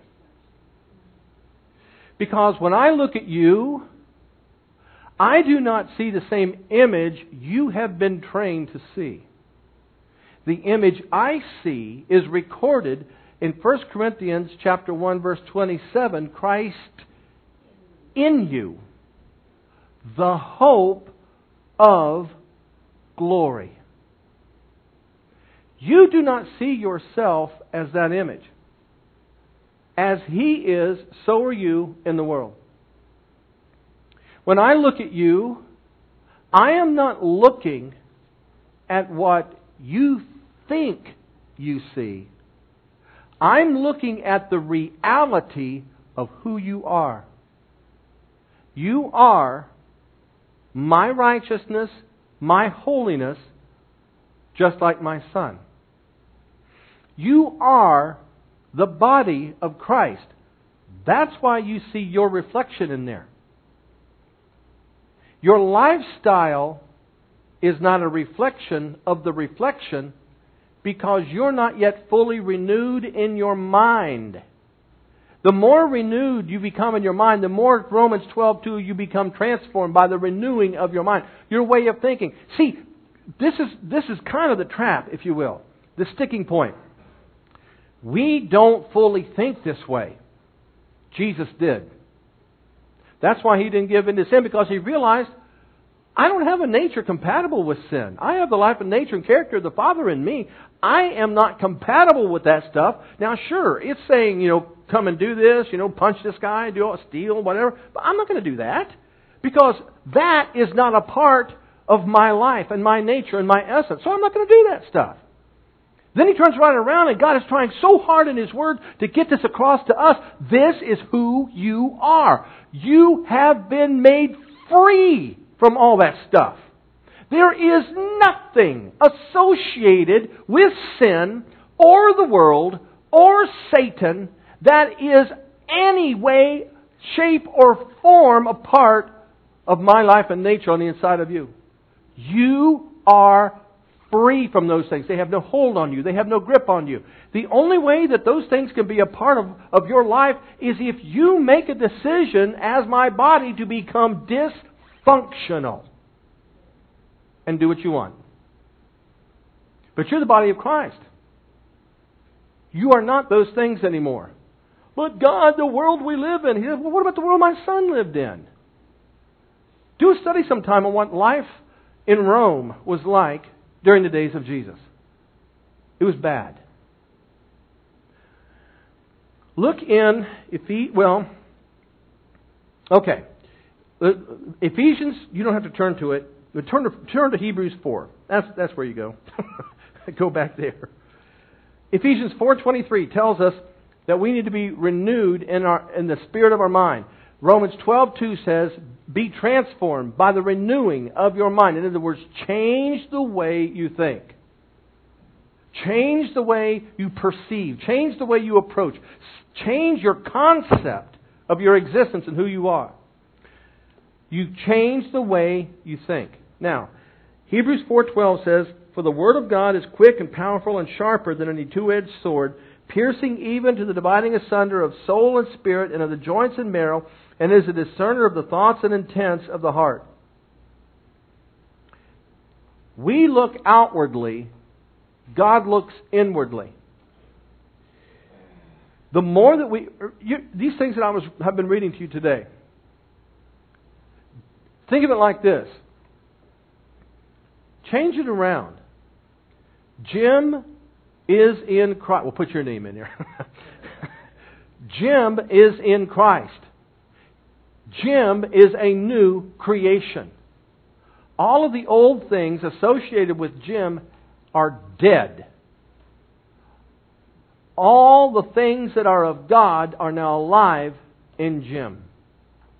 Because when I look at you, I do not see the same image you have been trained to see. The image I see is recorded in First Corinthians chapter one, verse twenty-seven, Christ in you, the hope of glory. You do not see yourself as that image. As He is, so are you in the world. When I look at you, I am not looking at what you think you see. I'm looking at the reality of who you are. You are my righteousness, my holiness, just like my Son. You are the body of Christ. That's why you see your reflection in there. Your lifestyle is not a reflection of the reflection because you're not yet fully renewed in your mind. The more renewed you become in your mind, the more Romans twelve two you become transformed by the renewing of your mind. Your way of thinking. See, this is this is kind of the trap, if you will. The sticking point. We don't fully think this way. Jesus did. That's why He didn't give in to sin, because He realized, I don't have a nature compatible with sin. I have the life and nature and character of the Father in me. I am not compatible with that stuff. Now, sure, it's saying, you know, come and do this, you know, punch this guy, do all, steal, whatever. But I'm not going to do that, because that is not a part of my life and my nature and my essence. So I'm not going to do that stuff. Then He turns right around, and God is trying so hard in His Word to get this across to us. This is who you are. You have been made free from all that stuff. There is nothing associated with sin or the world or Satan that is any way, shape, or form a part of my life and nature on the inside of you. You are free from those things. They have no hold on you. They have no grip on you. The only way that those things can be a part of, of your life is if you make a decision as my body to become dysfunctional and do what you want. But you're the body of Christ. You are not those things anymore. But God, the world we live in. He said, well, what about the world my son lived in? Do a study sometime on what life in Rome was like during the days of Jesus. It was bad. Look in, Ephes- well, okay. Ephesians, you don't have to turn to it. But turn to, turn to Hebrews four. That's, that's where you go. Go back there. Ephesians four twenty-three tells us that we need to be renewed in our in the spirit of our mind. Romans twelve two says, be transformed by the renewing of your mind. In other words, change the way you think. Change the way you perceive. Change the way you approach. Change your concept of your existence and who you are. You change the way you think. Now, Hebrews four twelve says, for the Word of God is quick and powerful and sharper than any two-edged sword, piercing even to the dividing asunder of soul and spirit and of the joints and marrow, and is a discerner of the thoughts and intents of the heart. We look outwardly, God looks inwardly. The more that we... You, these things that I was have been reading to you today, think of it like this. Change it around. Jim is in Christ. We'll put your name in here. Jim is in Christ. Jim is a new creation. All of the old things associated with Jim are dead. All the things that are of God are now alive in Jim.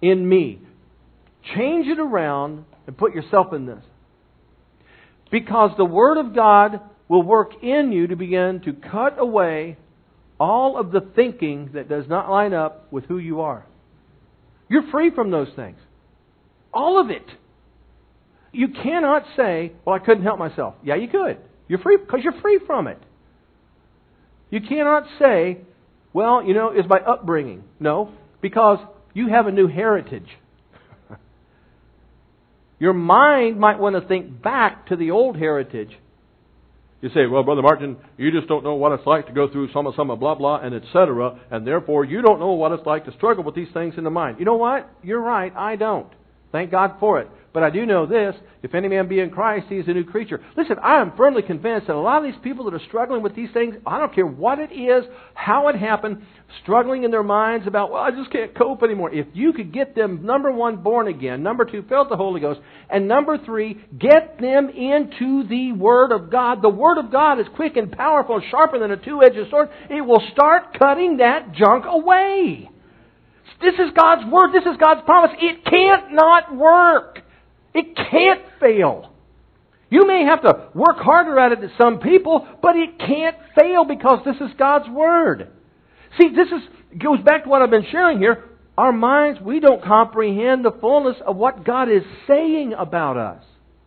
in me. Change it around and put yourself in this. Because the Word of God will work in you to begin to cut away all of the thinking that does not line up with who you are. You're free from those things. All of it. You cannot say, well, I couldn't help myself. Yeah, you could. You're free because you're free from it. You cannot say, well, you know, it's my upbringing. No, because you have a new heritage. Your mind might want to think back to the old heritage. You say, well, Brother Martin, you just don't know what it's like to go through some, some, blah, blah, and et cetera, and therefore you don't know what it's like to struggle with these things in the mind. You know what? You're right, I don't. Thank God for it. But I do know this, if any man be in Christ, he is a new creature. Listen, I am firmly convinced that a lot of these people that are struggling with these things, I don't care what it is, how it happened, struggling in their minds about, well, I just can't cope anymore. If you could get them, number one, born again, number two, filled with the Holy Ghost, and number three, get them into the Word of God. The Word of God is quick and powerful and sharper than a two-edged sword. It will start cutting that junk away. This is God's Word. This is God's promise. It can't not work. It can't fail. You may have to work harder at it than some people, but it can't fail because this is God's Word. See, this is goes back to what I've been sharing here. Our minds, we don't comprehend the fullness of what God is saying about us.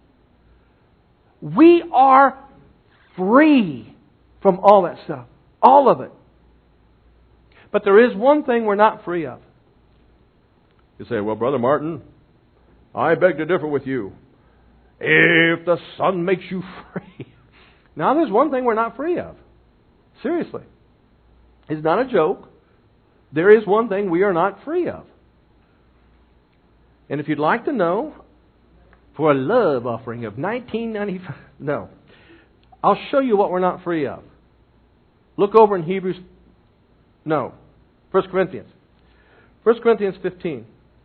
We are free from all that stuff. All of it. But there is one thing we're not free of. You say, well, Brother Martin, I beg to differ with you. If the Son makes you free. Now, there's one thing we're not free of. Seriously. It's not a joke. There is one thing we are not free of. And if you'd like to know, for a love offering of nineteen ninety-five, no. I'll show you what we're not free of. Look over in Hebrews, no, First Corinthians. First Corinthians fifteen.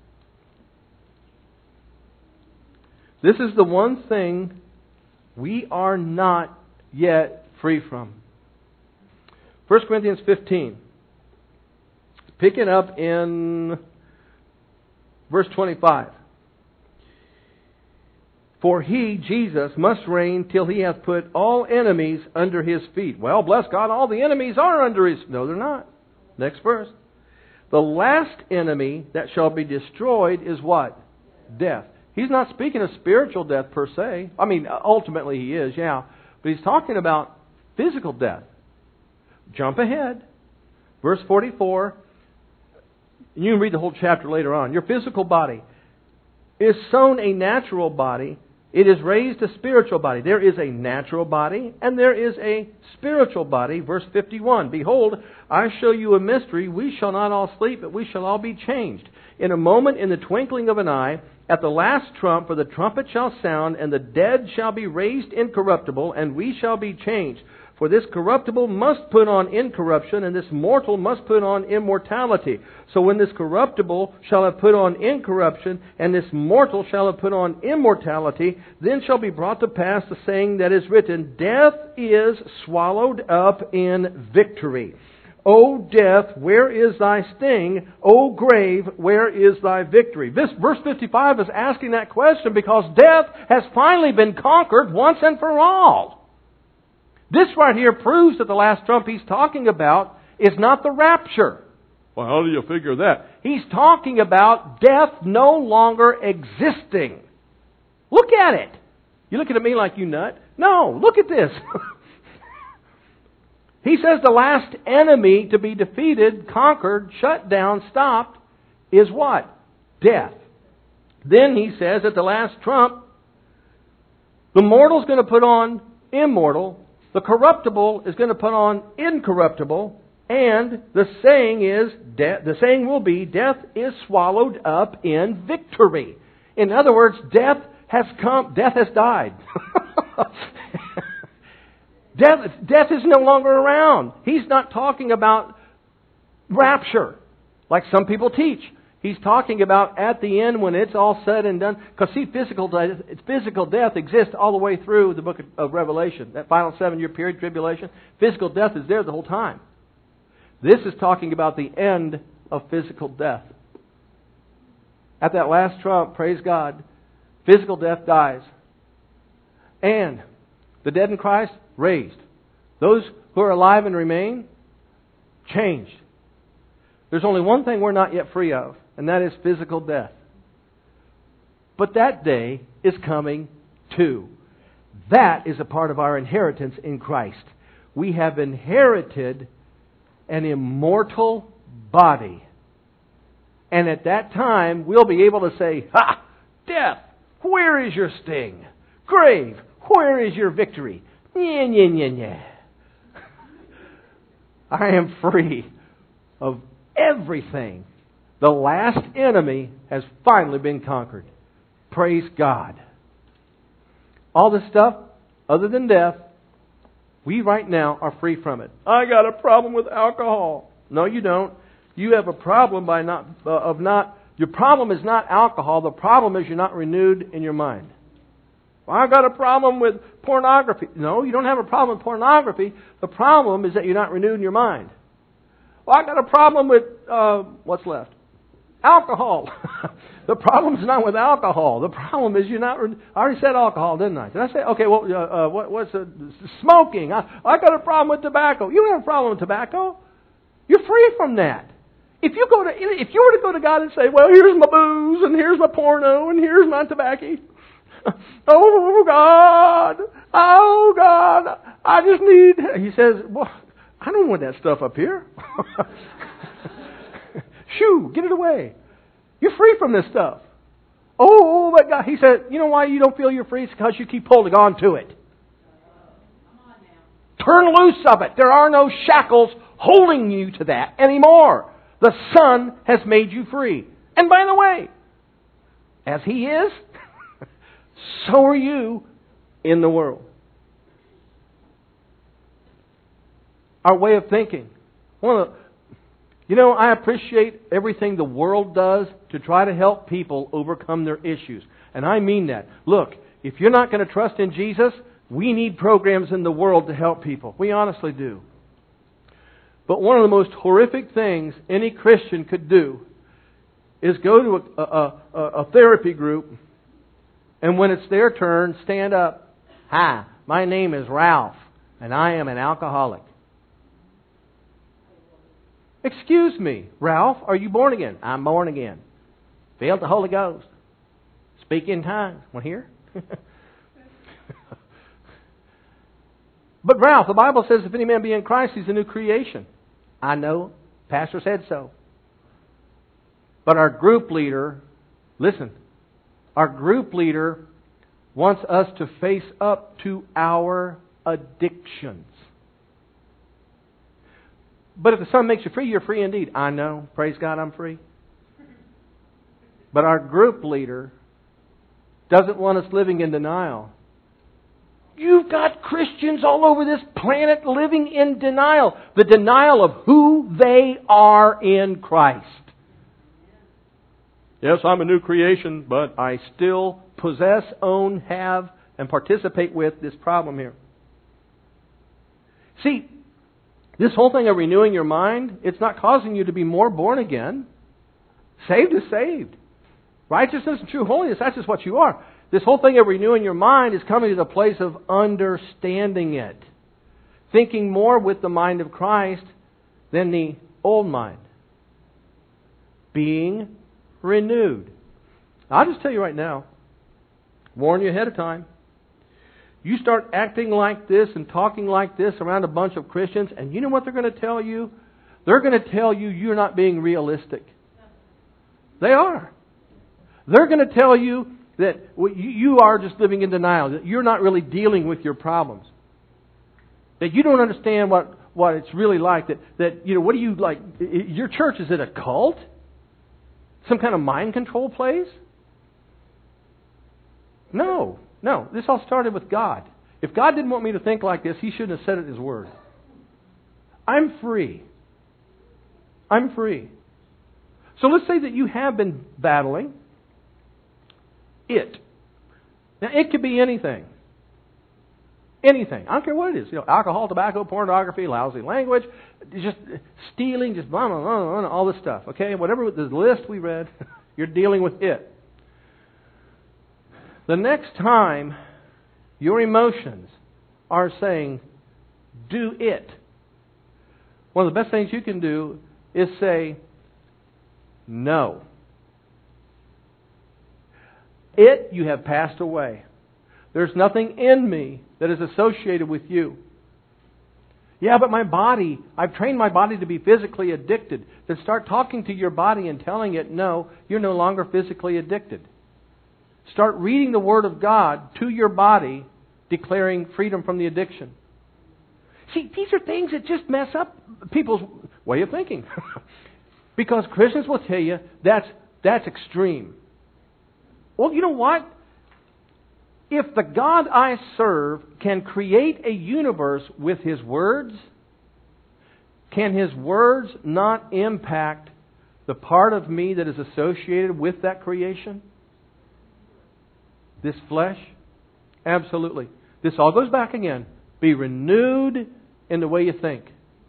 This is the one thing we are not yet free from. First Corinthians fifteen. Pick it up in verse twenty-five. For He, Jesus, must reign till He hath put all enemies under His feet. Well, bless God, all the enemies are under His... No, they're not. Next verse. The last enemy that shall be destroyed is what? Death. He's not speaking of spiritual death per se. I mean, ultimately He is, yeah. But He's talking about physical death. Jump ahead. Verse forty-four. You can read the whole chapter later on. Your physical body is sown a natural body. It is raised a spiritual body. There is a natural body and there is a spiritual body. Verse fifty-one. Behold, I show you a mystery. We shall not all sleep, but we shall all be changed. In a moment, in the twinkling of an eye, at the last trump, for the trumpet shall sound, and the dead shall be raised incorruptible, and we shall be changed. For this corruptible must put on incorruption, and this mortal must put on immortality. So when this corruptible shall have put on incorruption, and this mortal shall have put on immortality, then shall be brought to pass the saying that is written, Death is swallowed up in victory. O death, where is thy sting? O grave, where is thy victory? This verse fifty-five is asking that question because death has finally been conquered once and for all. This right here proves that the last trump he's talking about is not the rapture. Well, how do you figure that? He's talking about death no longer existing. Look at it. You looking at me like you nut? No, look at this. He says the last enemy to be defeated, conquered, shut down, stopped is what? Death. Then he says at the last trump, the mortal's going to put on immortal, the corruptible is going to put on incorruptible, and the saying is, de- the saying will be, death is swallowed up in victory. In other words, death has come, death has died. Death, death is no longer around. He's not talking about rapture, like some people teach. He's talking about at the end when it's all said and done. Because see, physical death, physical death exists all the way through the book of, of Revelation. That final seven-year period, tribulation. Physical death is there the whole time. This is talking about the end of physical death. at that last trump, praise God, physical death dies. And the dead in Christ, raised. Those who are alive and remain, changed. There's only one thing we're not yet free of, and that is physical death. But that day is coming too. That is a part of our inheritance in Christ. We have inherited an immortal body. And at that time, we'll be able to say, "Ha! Death, where is your sting? Grave, where is your victory? Nya, nya, nya, nya. I am free of everything. The last enemy has finally been conquered. Praise God." All this stuff, other than death, we right now are free from it. I got a problem with alcohol. No, you don't. You have a problem by not uh, of not. Your problem is not alcohol. The problem is you're not renewed in your mind. Well, I got a problem with pornography. No, you don't have a problem with pornography. The problem is that you're not renewed in your mind. Well, I got a problem with uh, what's left. Alcohol. The problem is not with alcohol. The problem is you're not. Re- I already said alcohol, didn't I? Did I say? Okay. Well, uh, uh, what, what's uh, smoking? I, I got a problem with tobacco. You don't have a problem with tobacco. You're free from that. If you go to, if you were to go to God and say, "Well, here's my booze, and here's my porno, and here's my tobacco," oh God, oh God, I just need. He says, "Well, I don't want that stuff up here." Shoo, get it away. You're free from this stuff. Oh, but God, he said, you know why you don't feel you're free? It's because you keep holding on to it. Turn loose of it. There are no shackles holding you to that anymore. The Son has made you free. And by the way, as He is, so are you in the world. Our way of thinking. One of the You know, I appreciate everything the world does to try to help people overcome their issues. And I mean that. Look, if you're not going to trust in Jesus, we need programs in the world to help people. We honestly do. But one of the most horrific things any Christian could do is go to a, a, a, a therapy group, and when it's their turn, stand up. "Hi, my name is Ralph, and I am an alcoholic." "Excuse me, Ralph, are you born again?" "I'm born again. Filled with the Holy Ghost. Speak in tongues." Want to hear? "But Ralph, the Bible says if any man be in Christ, he's a new creation." "I know. Pastor said so. But our group leader, listen, our group leader wants us to face up to our addictions. But if the Son makes you free, you're free indeed." "I know. Praise God, I'm free." But our group leader doesn't want us living in denial. You've got Christians all over this planet living in denial. The denial of who they are in Christ. "Yes, I'm a new creation, but I still possess, own, have, and participate with this problem here." See, this whole thing of renewing your mind, it's not causing you to be more born again. Saved is saved. Righteousness and true holiness, that's just what you are. This whole thing of renewing your mind is coming to the place of understanding it. Thinking more with the mind of Christ than the old mind. Being renewed. I'll just tell you right now, warn you ahead of time. You start acting like this and talking like this around a bunch of Christians, and you know what they're going to tell you? They're going to tell you you're not being realistic. They are. They're going to tell you that you are just living in denial, that you're not really dealing with your problems. That you don't understand what, what it's really like. That, that, you know, what do you like? Your church, is it a cult? Some kind of mind control place? No. No, this all started with God. If God didn't want me to think like this, He shouldn't have said it in His Word. I'm free. I'm free. So let's say that you have been battling it. Now, it could be anything. Anything. I don't care what it is. You know, alcohol, tobacco, pornography, lousy language, just stealing, just blah, blah, blah, blah, all this stuff. Okay? Whatever the list we read. You're dealing with it. The next time your emotions are saying, do it, one of the best things you can do is say, no. It, you have passed away. There's nothing in me that is associated with you. Yeah, but my body, I've trained my body to be physically addicted. Then start talking to your body and telling it, no, you're no longer physically addicted. Start reading the Word of God to your body, declaring freedom from the addiction. See, these are things that just mess up people's way of thinking. Because Christians will tell you that's that's extreme. Well, you know what? If the God I serve can create a universe with His words, can His words not impact the part of me that is associated with that creation? This flesh? Absolutely. This all goes back again. Be renewed in the way you think.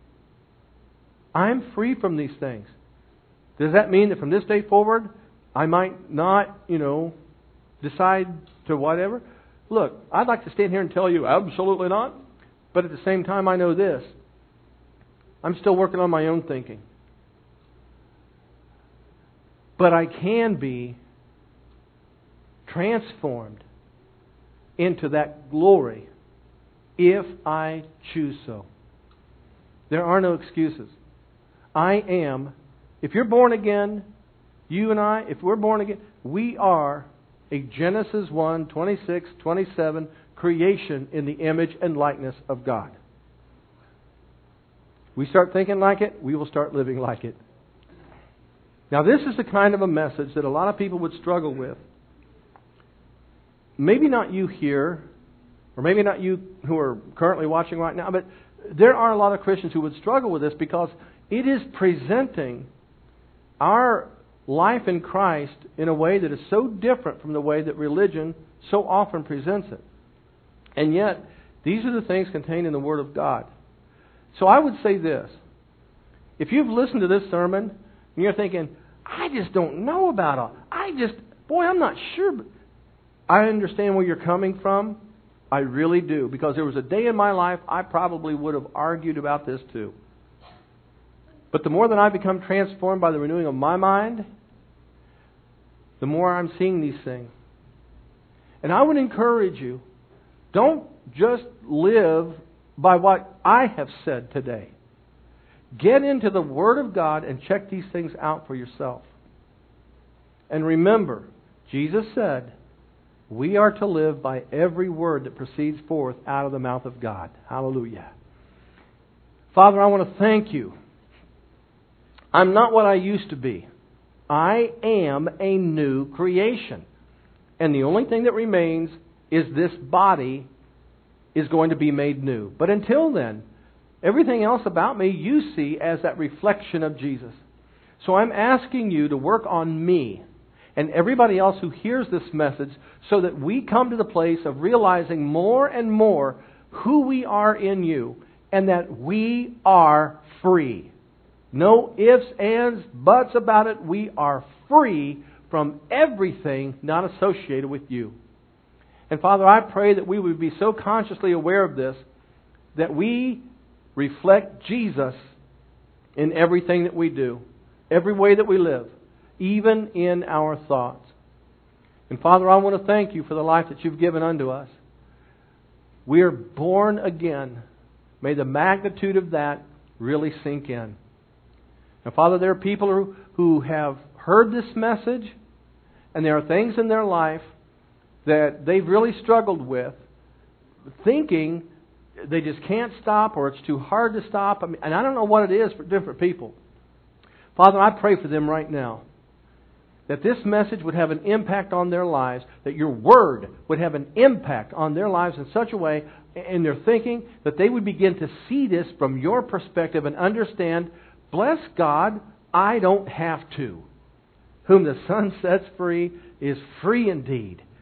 I'm free from these things. Does that mean that from this day forward, I might not, you know, decide to whatever? Look, I'd like to stand here and tell you, absolutely not. But at the same time, I know this. I'm still working on my own thinking. But I can be transformed into that glory if I choose so. There are no excuses. I am, if you're born again, you and I, if we're born again, we are a Genesis one, twenty-six, twenty-seven creation in the image and likeness of God. We start thinking like it, we will start living like it. Now this is the kind of a message that a lot of people would struggle with. Maybe not you here, or maybe not you who are currently watching right now, but there are a lot of Christians who would struggle with this because it is presenting our life in Christ in a way that is so different from the way that religion so often presents it. And yet, these are the things contained in the Word of God. So I would say this. If you've listened to this sermon and you're thinking, I just don't know about it. I just, boy, I'm not sure. But I understand where you're coming from. I really do. Because there was a day in my life I probably would have argued about this too. But the more that I become transformed by the renewing of my mind, the more I'm seeing these things. And I would encourage you, don't just live by what I have said today. Get into the Word of God and check these things out for yourself. And remember, Jesus said, we are to live by every word that proceeds forth out of the mouth of God. Hallelujah. Father, I want to thank you. I'm not what I used to be. I am a new creation. And the only thing that remains is this body is going to be made new. But until then, everything else about me you see as that reflection of Jesus. So I'm asking you to work on me and everybody else who hears this message so that we come to the place of realizing more and more who we are in you and that we are free. No ifs, ands, buts about it. We are free from everything not associated with you. And Father, I pray that we would be so consciously aware of this that we reflect Jesus in everything that we do, every way that we live, even in our thoughts. And Father, I want to thank you for the life that you've given unto us. We are born again. May the magnitude of that really sink in. Now, Father, there are people who, who have heard this message, and there are things in their life that they've really struggled with, thinking they just can't stop or it's too hard to stop. I mean, and I don't know what it is for different people. Father, I pray for them right now that this message would have an impact on their lives, that your Word would have an impact on their lives in such a way in their thinking that they would begin to see this from your perspective and understand, bless God, I don't have to. Whom the Son sets free is free indeed.